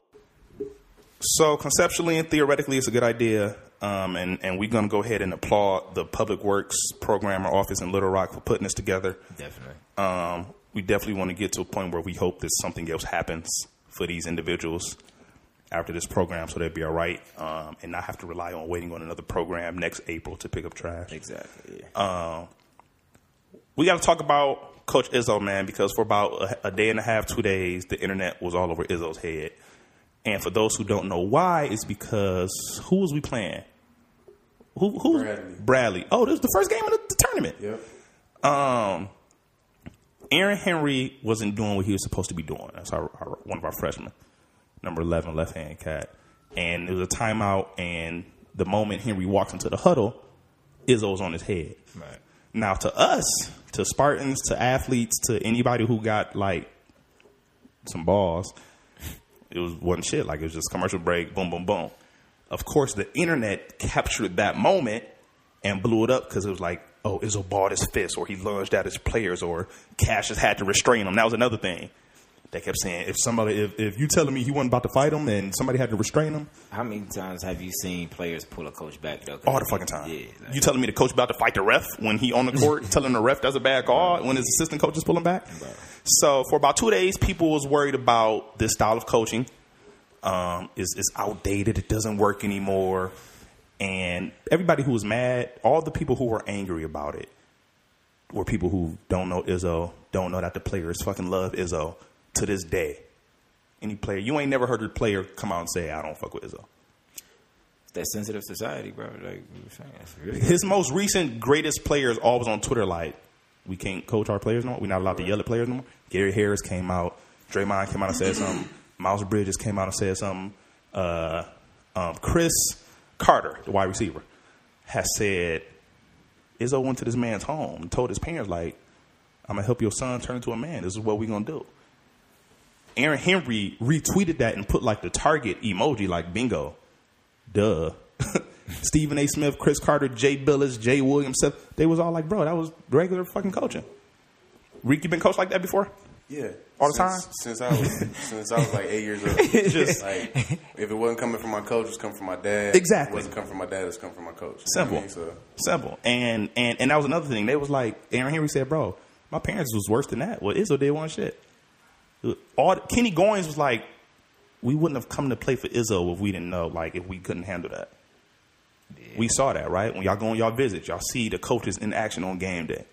So conceptually and theoretically, it's a good idea. Um, and, and we're going to go ahead and applaud the Public Works Program or Office in Little Rock for putting this together. Definitely. Um, we definitely want to get to a point where we hope that something else happens for these individuals after this program so they'll be all right um, and not have to rely on waiting on another program next April to pick up trash. Exactly. Yeah. We got to talk about Coach Izzo, man, because for about a, a day and a half, two days, the internet was all over Izzo's head. And for those who don't know why, it's because who was we playing? Who? Who? Bradley. Bradley. Oh, this was the first game of the, the tournament. Yep. Um, Aaron Henry wasn't doing what he was supposed to be doing. That's our, our one of our freshmen, number eleven, left hand cat. And it was a timeout. And the moment Henry walks into the huddle, Izzo was on his head. Right. Now, to us, to Spartans, to athletes, to anybody who got like some balls, it was one shit. Like it was just commercial break, boom, boom, boom. Of course, the internet captured that moment and blew it up because it was like, oh, Izzo balled his fist, or he lunged at his players, or Cassius had to restrain him. That was another thing. They kept saying, if somebody, if, if you telling me he wasn't about to fight him and somebody had to restrain him, How many times have you seen players pull a coach back though? all the fucking time. Yeah. Like, You telling me the coach about to fight the ref when he on the court, telling the ref that's a bad call when his assistant coach is pulling back? Right. So for about two days, people was worried about this style of coaching. Um, is is outdated. It doesn't work anymore. And everybody who was mad, all the people who were angry about it, were people who don't know Izzo, don't know that the players fucking love Izzo to this day. Any player, you ain't never heard a player come out and say, I don't fuck with Izzo. that sensitive society, bro. Like we were saying, it's really His most recent greatest players always on Twitter like, we can't coach our players no more. We're not allowed to yell at players no more. Gary Harris came out. Draymond came out and said something. Miles Bridges came out and said something. Uh, um, Chris Carter, the wide receiver, has said, Izzo went to this man's home and told his parents, like, I'm going to help your son turn into a man. This is what we're going to do. Aaron Henry retweeted that and put, like, the target emoji, like, bingo. Duh. Stephen A. Smith, Chris Carter, Jay Billis, Jay Williams, they was all like, bro, that was regular fucking coaching. Reek, you been coached like that before? Yeah. All the since, time? Since I was since I was like eight years old. It's just- like if it wasn't coming from my coach, it was coming from my dad. Exactly. If it wasn't coming from my dad, it was coming from my coach. You Simple. know what I mean? So Simple. And, and and that was another thing. They was like, Aaron Henry said, bro, my parents was worse than that. Well, Izzo did one shit. All Kenny Goins was like, we wouldn't have come to play for Izzo if we didn't know, like, if we couldn't handle that. Yeah. We saw that, right? When y'all go on y'all visits, y'all see the coaches in action on game day.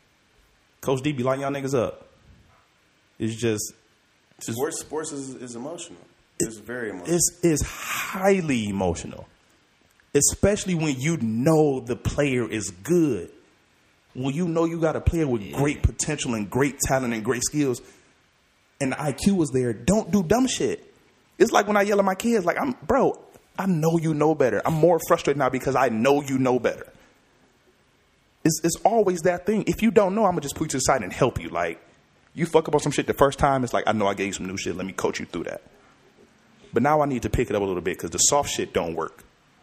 Coach D be lighting y'all niggas up. It's just, it's, sports sports is, is emotional. It's very emotional. it's, it's highly emotional. especially when you know the player is good. When you know you got a player with yeah. great potential and great talent and great skills, and the I Q is there, don't do dumb shit. It's like when I yell at my kids, like, I'm, bro, I know you know better. I'm more frustrated now because I know you know better. It's, it's always that thing. If you don't know, I'm going to just put you to the side and help you. Like, you fuck up on some shit the first time, it's like, I know I gave you some new shit. Let me coach you through that. But now I need to pick it up a little bit because the soft shit don't work.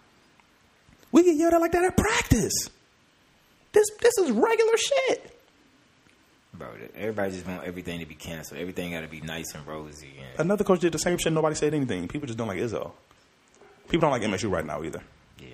We get yelled at like that at practice. This this is regular shit. Bro, everybody just want everything to be canceled. Everything got to be nice and rosy. And another coach did the same shit. Nobody said anything. People just don't like Izzo. People don't like M S U right now either. Yeah.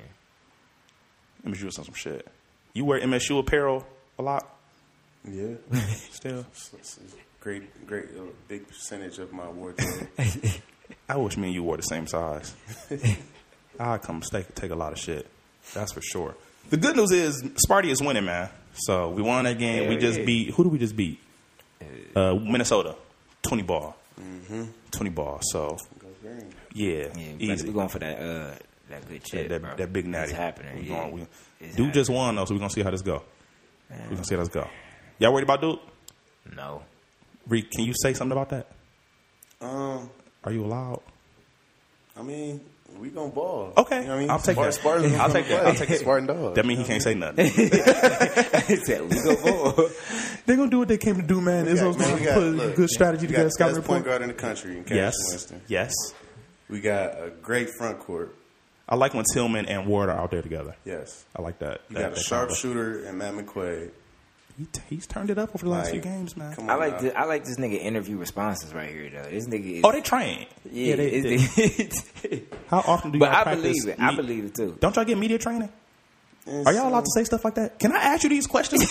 M S U is on some shit. You wear M S U apparel a lot? Yeah. Still? It's, it's great, great, uh, big percentage of my wardrobe. I wish me and you wore the same size. I'd come take, take a lot of shit. That's for sure. The good news is Sparty is winning, man. So we won that game. Yeah, we just yeah. beat. Who did we just beat? Uh, Minnesota, twenty ball, mm-hmm. twenty ball. So yeah, yeah easy. We're going for that. Uh, that good shit, that, bro. that, that big natty. It's happening. We yeah. going, we, it's Duke happening. just won though, so we're gonna see how this go. Man. We're gonna see how this go. Y'all worried about Duke? No. Reek, can you say something about that? Um, are you allowed? I mean. We gonna ball. Okay, you know what I mean? I'll take that. Spartan, I'll take that. I'll take that. Spartan dog. That means he can't say nothing. He said, "We go ball." They're gonna do what they came to do, man. Izzo's gonna put a good strategy we together. Got the best point guard in the country in Cassius yes. Winston. Yes. We got a great front court. I like when Tillman and Ward are out there together. Yes. I like that. You that, got a that sharpshooter and Matt McQuaid. He t- he's turned it up over the last like, few games, man. Come on I like now. this, I like this nigga interview responses right here though. This nigga is, oh, they train. Yeah, yeah they, they, How often do y'all But I practice? believe it. Me- I believe it too. Don't y'all get media training? And Are y'all so, allowed to say stuff like that? Can I ask you these questions?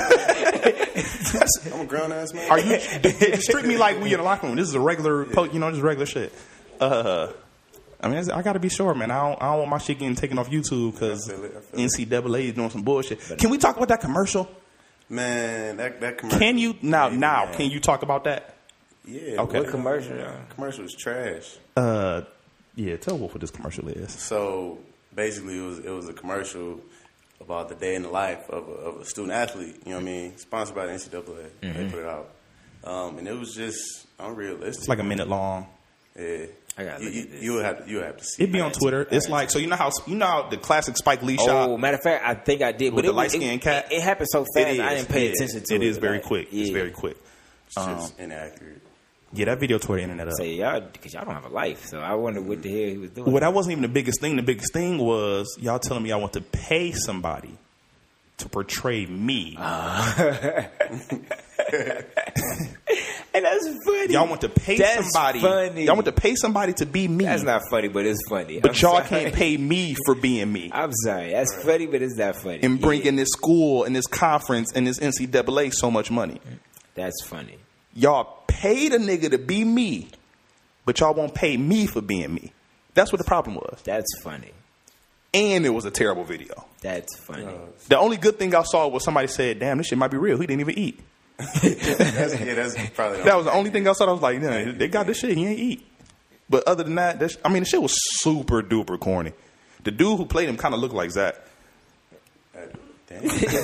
I'm a grown ass man. Are you just treat me like we in the locker room? This is a regular, yeah. you know, just regular shit. Uh, I mean, I got to be sure, man. I don't, I don't want my shit getting taken off YouTube because N C double A is doing some bullshit. Can we talk about that commercial? Man, that that commercial. Can you now? Man, now, man. can you talk about that? Yeah. Okay. What commercial? Yeah. Commercial is trash. Uh, yeah. Tell Wolf what this commercial is. So basically, it was it was a commercial about the day in the life of a, of a student athlete. You know what I mean? Sponsored by the N C double A. Mm-hmm. They put it out, um, and it was just unrealistic. It's like a minute long. Yeah. I gotta you, look you, at this. you would have to, you would have to see. It'd be on Twitter. It's like, so you know how you know how the classic Spike Lee Oh, shot. matter of fact, I think I did. With but the it, light-skinned it, cat? It, it happened so fast. It is, I didn't pay yeah. attention to It it. is very like, quick. Yeah. It's very quick. It's just Um, inaccurate. Yeah, that video tore the internet up. Say y'all because y'all don't have a life. So I wonder what the hell he was doing. Well, that wasn't even the biggest thing. The biggest thing was y'all telling me y'all want to pay somebody to portray me. Uh. And that's funny. Y'all want to pay That's somebody. funny. Y'all want to pay somebody to be me. That's not funny, but it's funny. But I'm y'all sorry. can't pay me for being me. I'm sorry. That's funny, but it's not funny. And bringing Yeah. this school and this conference and this N C double A so much money. That's funny. Y'all paid a nigga to be me, but y'all won't pay me for being me. That's what the problem was. That's funny. And it was a terrible video. That's funny. The only good thing I saw was somebody said, damn, this shit might be real. He didn't even eat. that's, yeah, that's probably the That was the only thing I saw. I was like, yeah, they got this shit. He ain't eat. But other than that, that's, I mean, the shit was super duper corny. The dude who played him kind of looked like Zach. Uh, damn.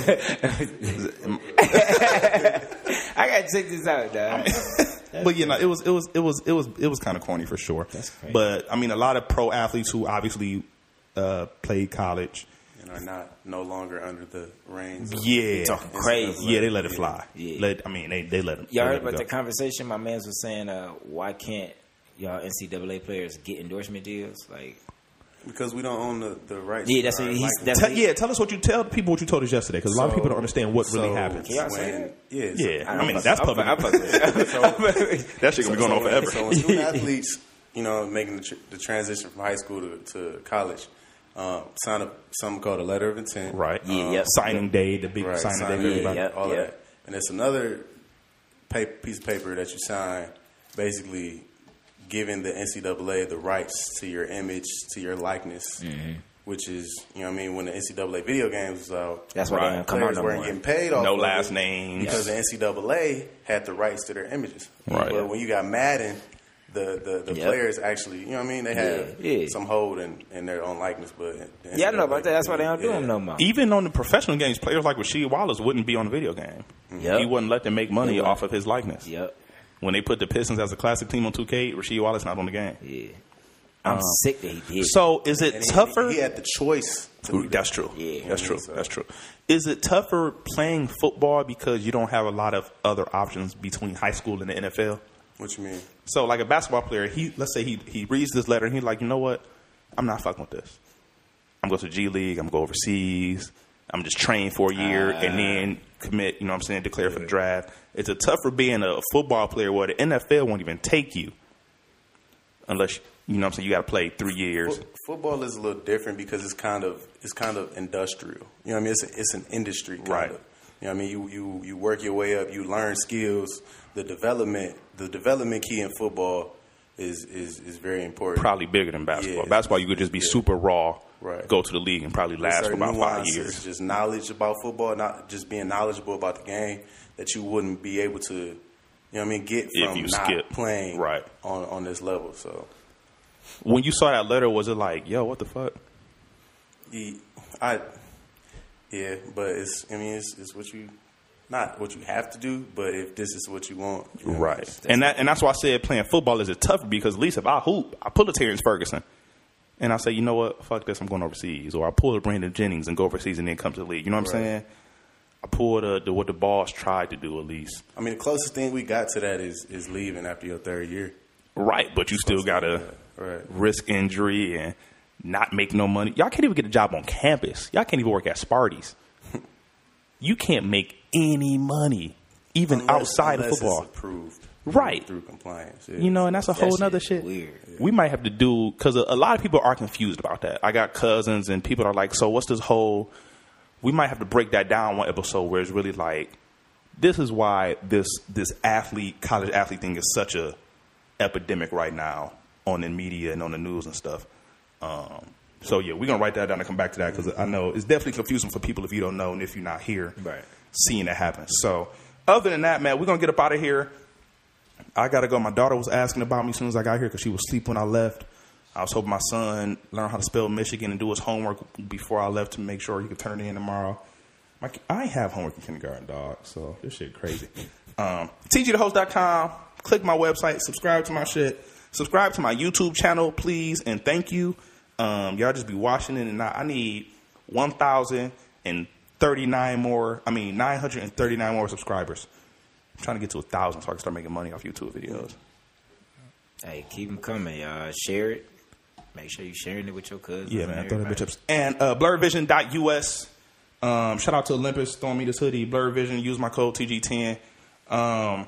I gotta check this out, dog. But you know, it was it was it was it was it was kind of corny for sure. That's crazy. But I mean, a lot of pro athletes who obviously uh, played college. And are not no longer under the reins. Of Yeah, talking crazy. Yeah, they let it fly. Yeah. Let, I mean, they they let them. Y'all they heard let about it the go. conversation? My man was saying, uh, why can't y'all N C double A players get endorsement deals? Like, Because we don't own the, the rights. yeah, that's to what our he's. likeness. That's Tell, what he- yeah, tell us what you tell people what you told us yesterday, because a lot of So- people don't understand what really so happens. Can y'all say when- that? Yeah. so- Yeah, I I'm mean fuck- that's I'm public. fuck- I'm fuck- That shit gonna be going on so, forever. So when student athletes, you know, making the, tr- the transition from high school to, to college, um, sign up something called a letter of intent. Right. Yeah, Um, yep. Signing day, the big Right, signing sign day for it, everybody. yeah. all of that. And it's another pa- piece of paper that you sign, basically giving the N C double A the rights to your image, to your likeness, Mm-hmm. which is, you know what I mean, when the N C double A video games was out, That's why they don't come out players no weren't more. getting paid off No of last it names. because the N C double A had the rights to their images. Right. But when you got Madden, the the, the Yep. players actually, you know what I mean? They have Yeah, yeah. some hold in, in their own likeness, but Yeah, I know about that. That's why they don't do yeah. them no more. Even on the professional games, players like Rasheed Wallace wouldn't be on the video game. Yep. He wouldn't let them make money They off of his likeness. Yep. When they put the Pistons as a classic team on two K, Rasheed Wallace not on the game. Yeah. I'm sick that he did. So is it And he, tougher? He had the choice. To Ooh, do that's that. true. Yeah. That's true. So- That's true. Is it tougher playing football because you don't have a lot of other options between high school and the N F L? What you mean? So, like a basketball player, he let's say he he reads this letter and he's like, you know what? I'm not fucking with this. I'm going to G League. I'm going overseas. I'm just train for a year and then commit. You know what I'm saying? Declare for the draft. It's a tougher being a football player where the N F L won't even take you unless you know what I'm saying. You got to play three years. Fo- football is a little different because it's kind of it's kind of industrial. You know what I mean? It's a, it's an industry, kind Right. of. You know what I mean? You you you work your way up. You learn skills. The development the development key in football is is is very important. Probably bigger than basketball. Yeah. Basketball, you could just be Yeah. super raw, Right. go to the league, and probably There's last for certain about five nuances, years. Just knowledge about football, not just being knowledgeable about the game that you wouldn't be able to, you know what I mean, get If from you not skip. playing Right. on on this level. So, When you saw that letter, was it like, yo, what the fuck? he, I, yeah, but it's I mean it's it's what you. Not what you have to do, but if this is what you want, you know, Right. that's- And that and that's why I said playing football is it tougher because at least if I hoop, I pull a Terrence Ferguson and I say, you know what, fuck this, I'm going overseas. Or I pull a Brandon Jennings and go overseas and then come to the league. You know what I'm Right. saying? I pull the, the what the boss tried to do at least. I mean, the closest thing we got to that is is leaving after your third year. Right, but you still gotta Right. risk injury and not make no money. Y'all can't even get a job on campus. Y'all can't even work at Sparty's. You can't make any money, even Unless- outside of unless football. it's approved, Right. through compliance. Yeah. You know, and that's a That whole shit nother is shit. weird. We might have to do because a, a lot of people are confused about that. I got cousins and people are like, "So what's this whole?" We might have to break that down one episode where it's really like, this is why this this athlete, college athlete thing is such a epidemic right now on the media and on the news and stuff. Um, so yeah, we're gonna write that down and come back to that because I know it's definitely confusing for people if you don't know and if you're not here Right. seeing it happen. So other than that, man, we're gonna get up out of here. I gotta go. My daughter was asking about me as soon as I got here because she was asleep when I left. I was hoping my son learn how to spell Michigan and do his homework before I left to make sure he could turn it in tomorrow. My, I ain't have homework in kindergarten, dog, so this shit crazy. Um, T G the host dot com. Click my website. Subscribe to my shit. Subscribe to my YouTube channel, please, and thank you. Um, y'all just be watching it, and I, I need one thousand thirty-nine more, I mean, nine hundred thirty-nine more subscribers. I'm trying to get to one thousand so I can start making money off YouTube videos. Hey, keep them coming, y'all. Share it. Make sure you're sharing it with your cousins. Yeah, and man, throw that bitch everybody. up. And uh, blurred vision dot U S. Um, shout out to Olympus throwing me this hoodie. Blurred Vision, use my code T G ten. Um,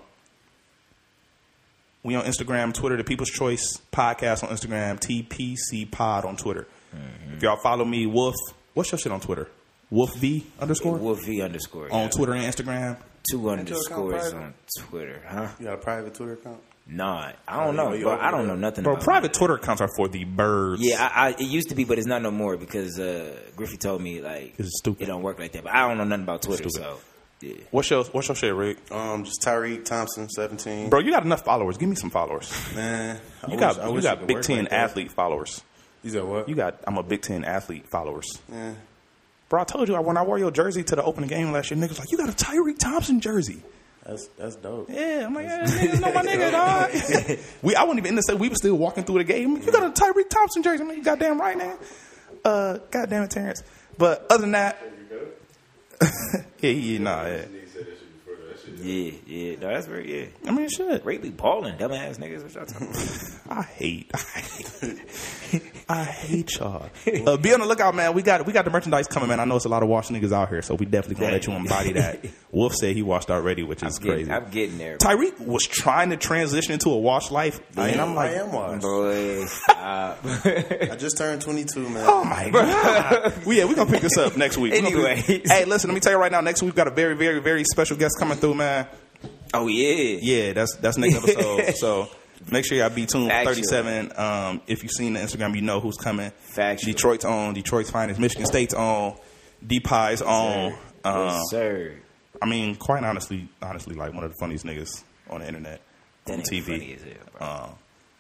we on Instagram, Twitter, The People's Choice Podcast on Instagram, T P C Pod on Twitter. Mm-hmm. If y'all follow me, Wolf, what's your shit on Twitter? Wolf V underscore? Wolf V underscore. On yeah. Twitter and Instagram. Two Ain't your account underscores private? on Twitter, huh? You got a private Twitter account? Nah, I don't Oh, know, you- bro. you- I don't know nothing Bro, about private that. Twitter accounts are for the birds. Yeah, I, I, it used to be, but it's not no more because uh, Griffey told me like It's stupid. it don't work like that. But I don't know nothing about Twitter, Stupid. so yeah. What's your, what's your shit, Rick? Um, just Tyreek Thompson, seventeen. Bro, you got enough followers. Give me some followers. Man, I You wish- got I you wish got it could Big work Ten like that. athlete followers. You said what? You got I'm a Big Ten athlete followers. Yeah. Bro, I told you when I wore your jersey to the opening game last year, niggas like, you got a Tyreek Thompson jersey. That's that's dope. Yeah, I'm like, yeah, niggas know my nigga, dog. we I wasn't even in the set. We were still walking through the game. You got a Tyreek Thompson jersey. I'm like, you goddamn right, man. Uh, goddamn it, Terrence. But other than that, yeah, yeah, nah, yeah. Yeah, yeah, no, that's very yeah. I mean, shit. Ray be balling, dumbass niggas. What y'all talking about? I hate, I hate, I hate y'all. Uh, be on the lookout, man. We got we got the merchandise coming, man. I know it's a lot of wash niggas out here, so we definitely gonna let you embody that. Wolf said he washed already, which is I'm getting, crazy. I'm getting there. Bro. Tyreek was trying to transition into a wash life, and I'm like, I am washed. Boy, stop. I just turned twenty-two, man. oh my god. well, yeah, we're gonna pick this up next week. We gonna pick- Anyways. hey, listen, let me tell you right now. Next week we got a very, very, very special guest coming through, man. Oh yeah, Yeah, that's that's next episode. So make sure y'all be tuned. Factual. thirty-seven. Um, if you've seen the Instagram, you know who's coming. Factual. Detroit's own, Detroit's finest, Michigan State's own, D-Pie's own. Um, yes, sir. I mean, quite honestly, honestly, like one of the funniest niggas on the internet, That on nigga T V. funny as hell, bro. Um,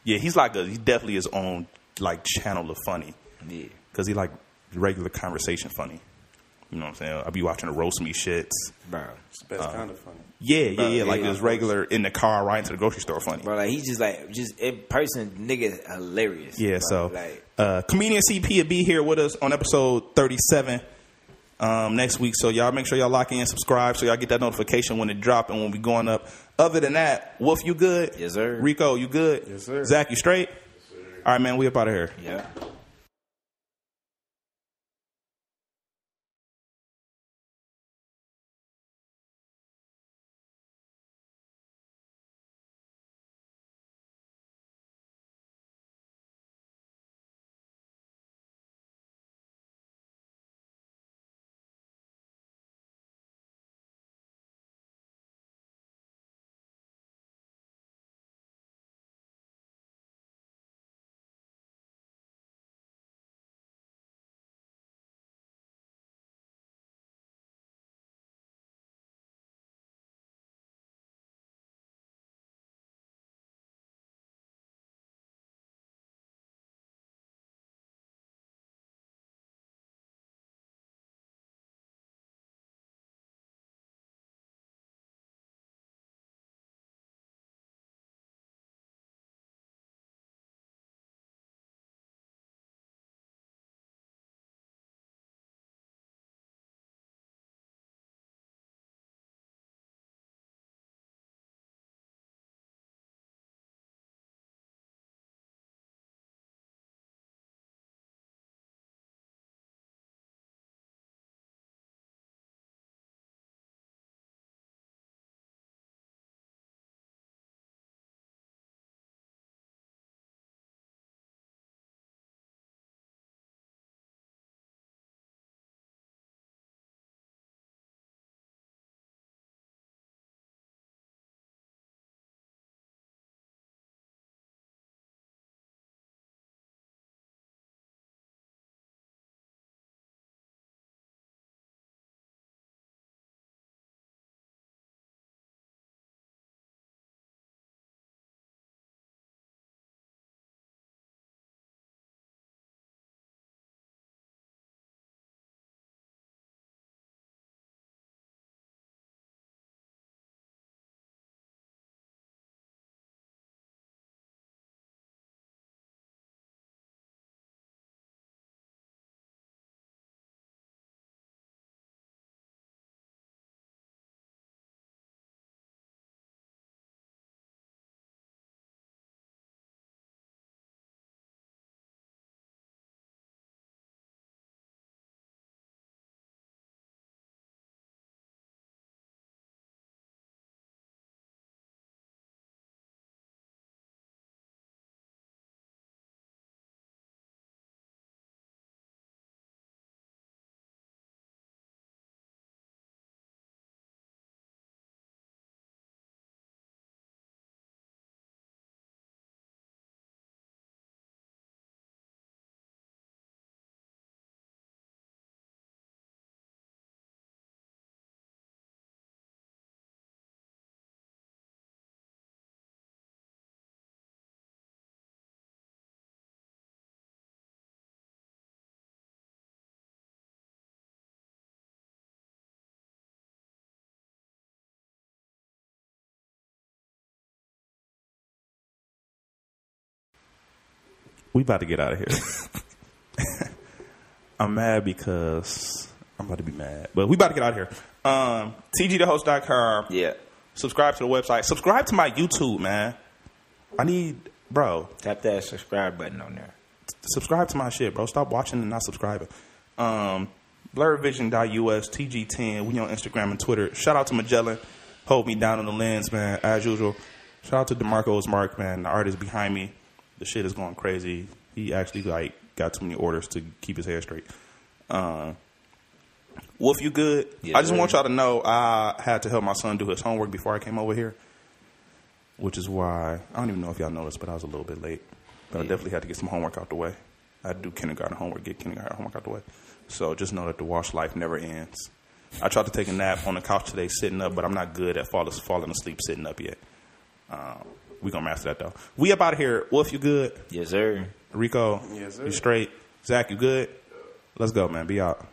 Yeah, he's like a, he definitely his own like channel of funny. Yeah. Because he like regular conversation funny. You know what I'm saying? I be watching the roast me shits. Bro. It's the best uh, kind of funny. Yeah, yeah, Bro, yeah. Like yeah, this regular in the car riding to the grocery store funny. Bro, like he's just like just in person, nigga, hilarious. Yeah, bro. so like uh, comedian C P will be here with us on episode thirty-seven um, next week. So y'all make sure y'all lock in, subscribe, so y'all get that notification when it drop and when we going up. Other than that, Wolf, you good? Yes, sir. Rico, you good? Yes, sir. Zach, you straight? Yes, sir. All right, man, we up out of here. yeah. We about to get out of here. I'm mad because I'm about to be mad, but we about to get out of here. Um, T G the host dot com. Yeah. Subscribe to the website. Subscribe to my YouTube, man. I need, bro. Tap that subscribe button on there. Subscribe to my shit, bro. Stop watching and not subscribing. Um, blurred vision dot U S, T G ten. We on Instagram and Twitter. Shout out to Magellan. Hold me down on the lens, man, as usual. Shout out to DeMarco's Mark, man, the artist behind me. The shit is going crazy. He actually like got too many orders to keep his hair straight. Uh, Wolf, you good? Yeah, I just man. want y'all to know I had to help my son do his homework before I came over here, which is why I don't even know if y'all noticed, but I was a little bit late. But I definitely had to get some homework out the way. I had to do kindergarten homework, get kindergarten homework out the way. So just know that the wash life never ends. I tried to take a nap on the couch today sitting up, but I'm not good at fall, falling asleep sitting up yet. Um, We gonna master that though. We up out of here. Wolf, you good? Yes, sir. Rico, Yes, sir. you straight? Zach, you good? Let's go, man. Be out.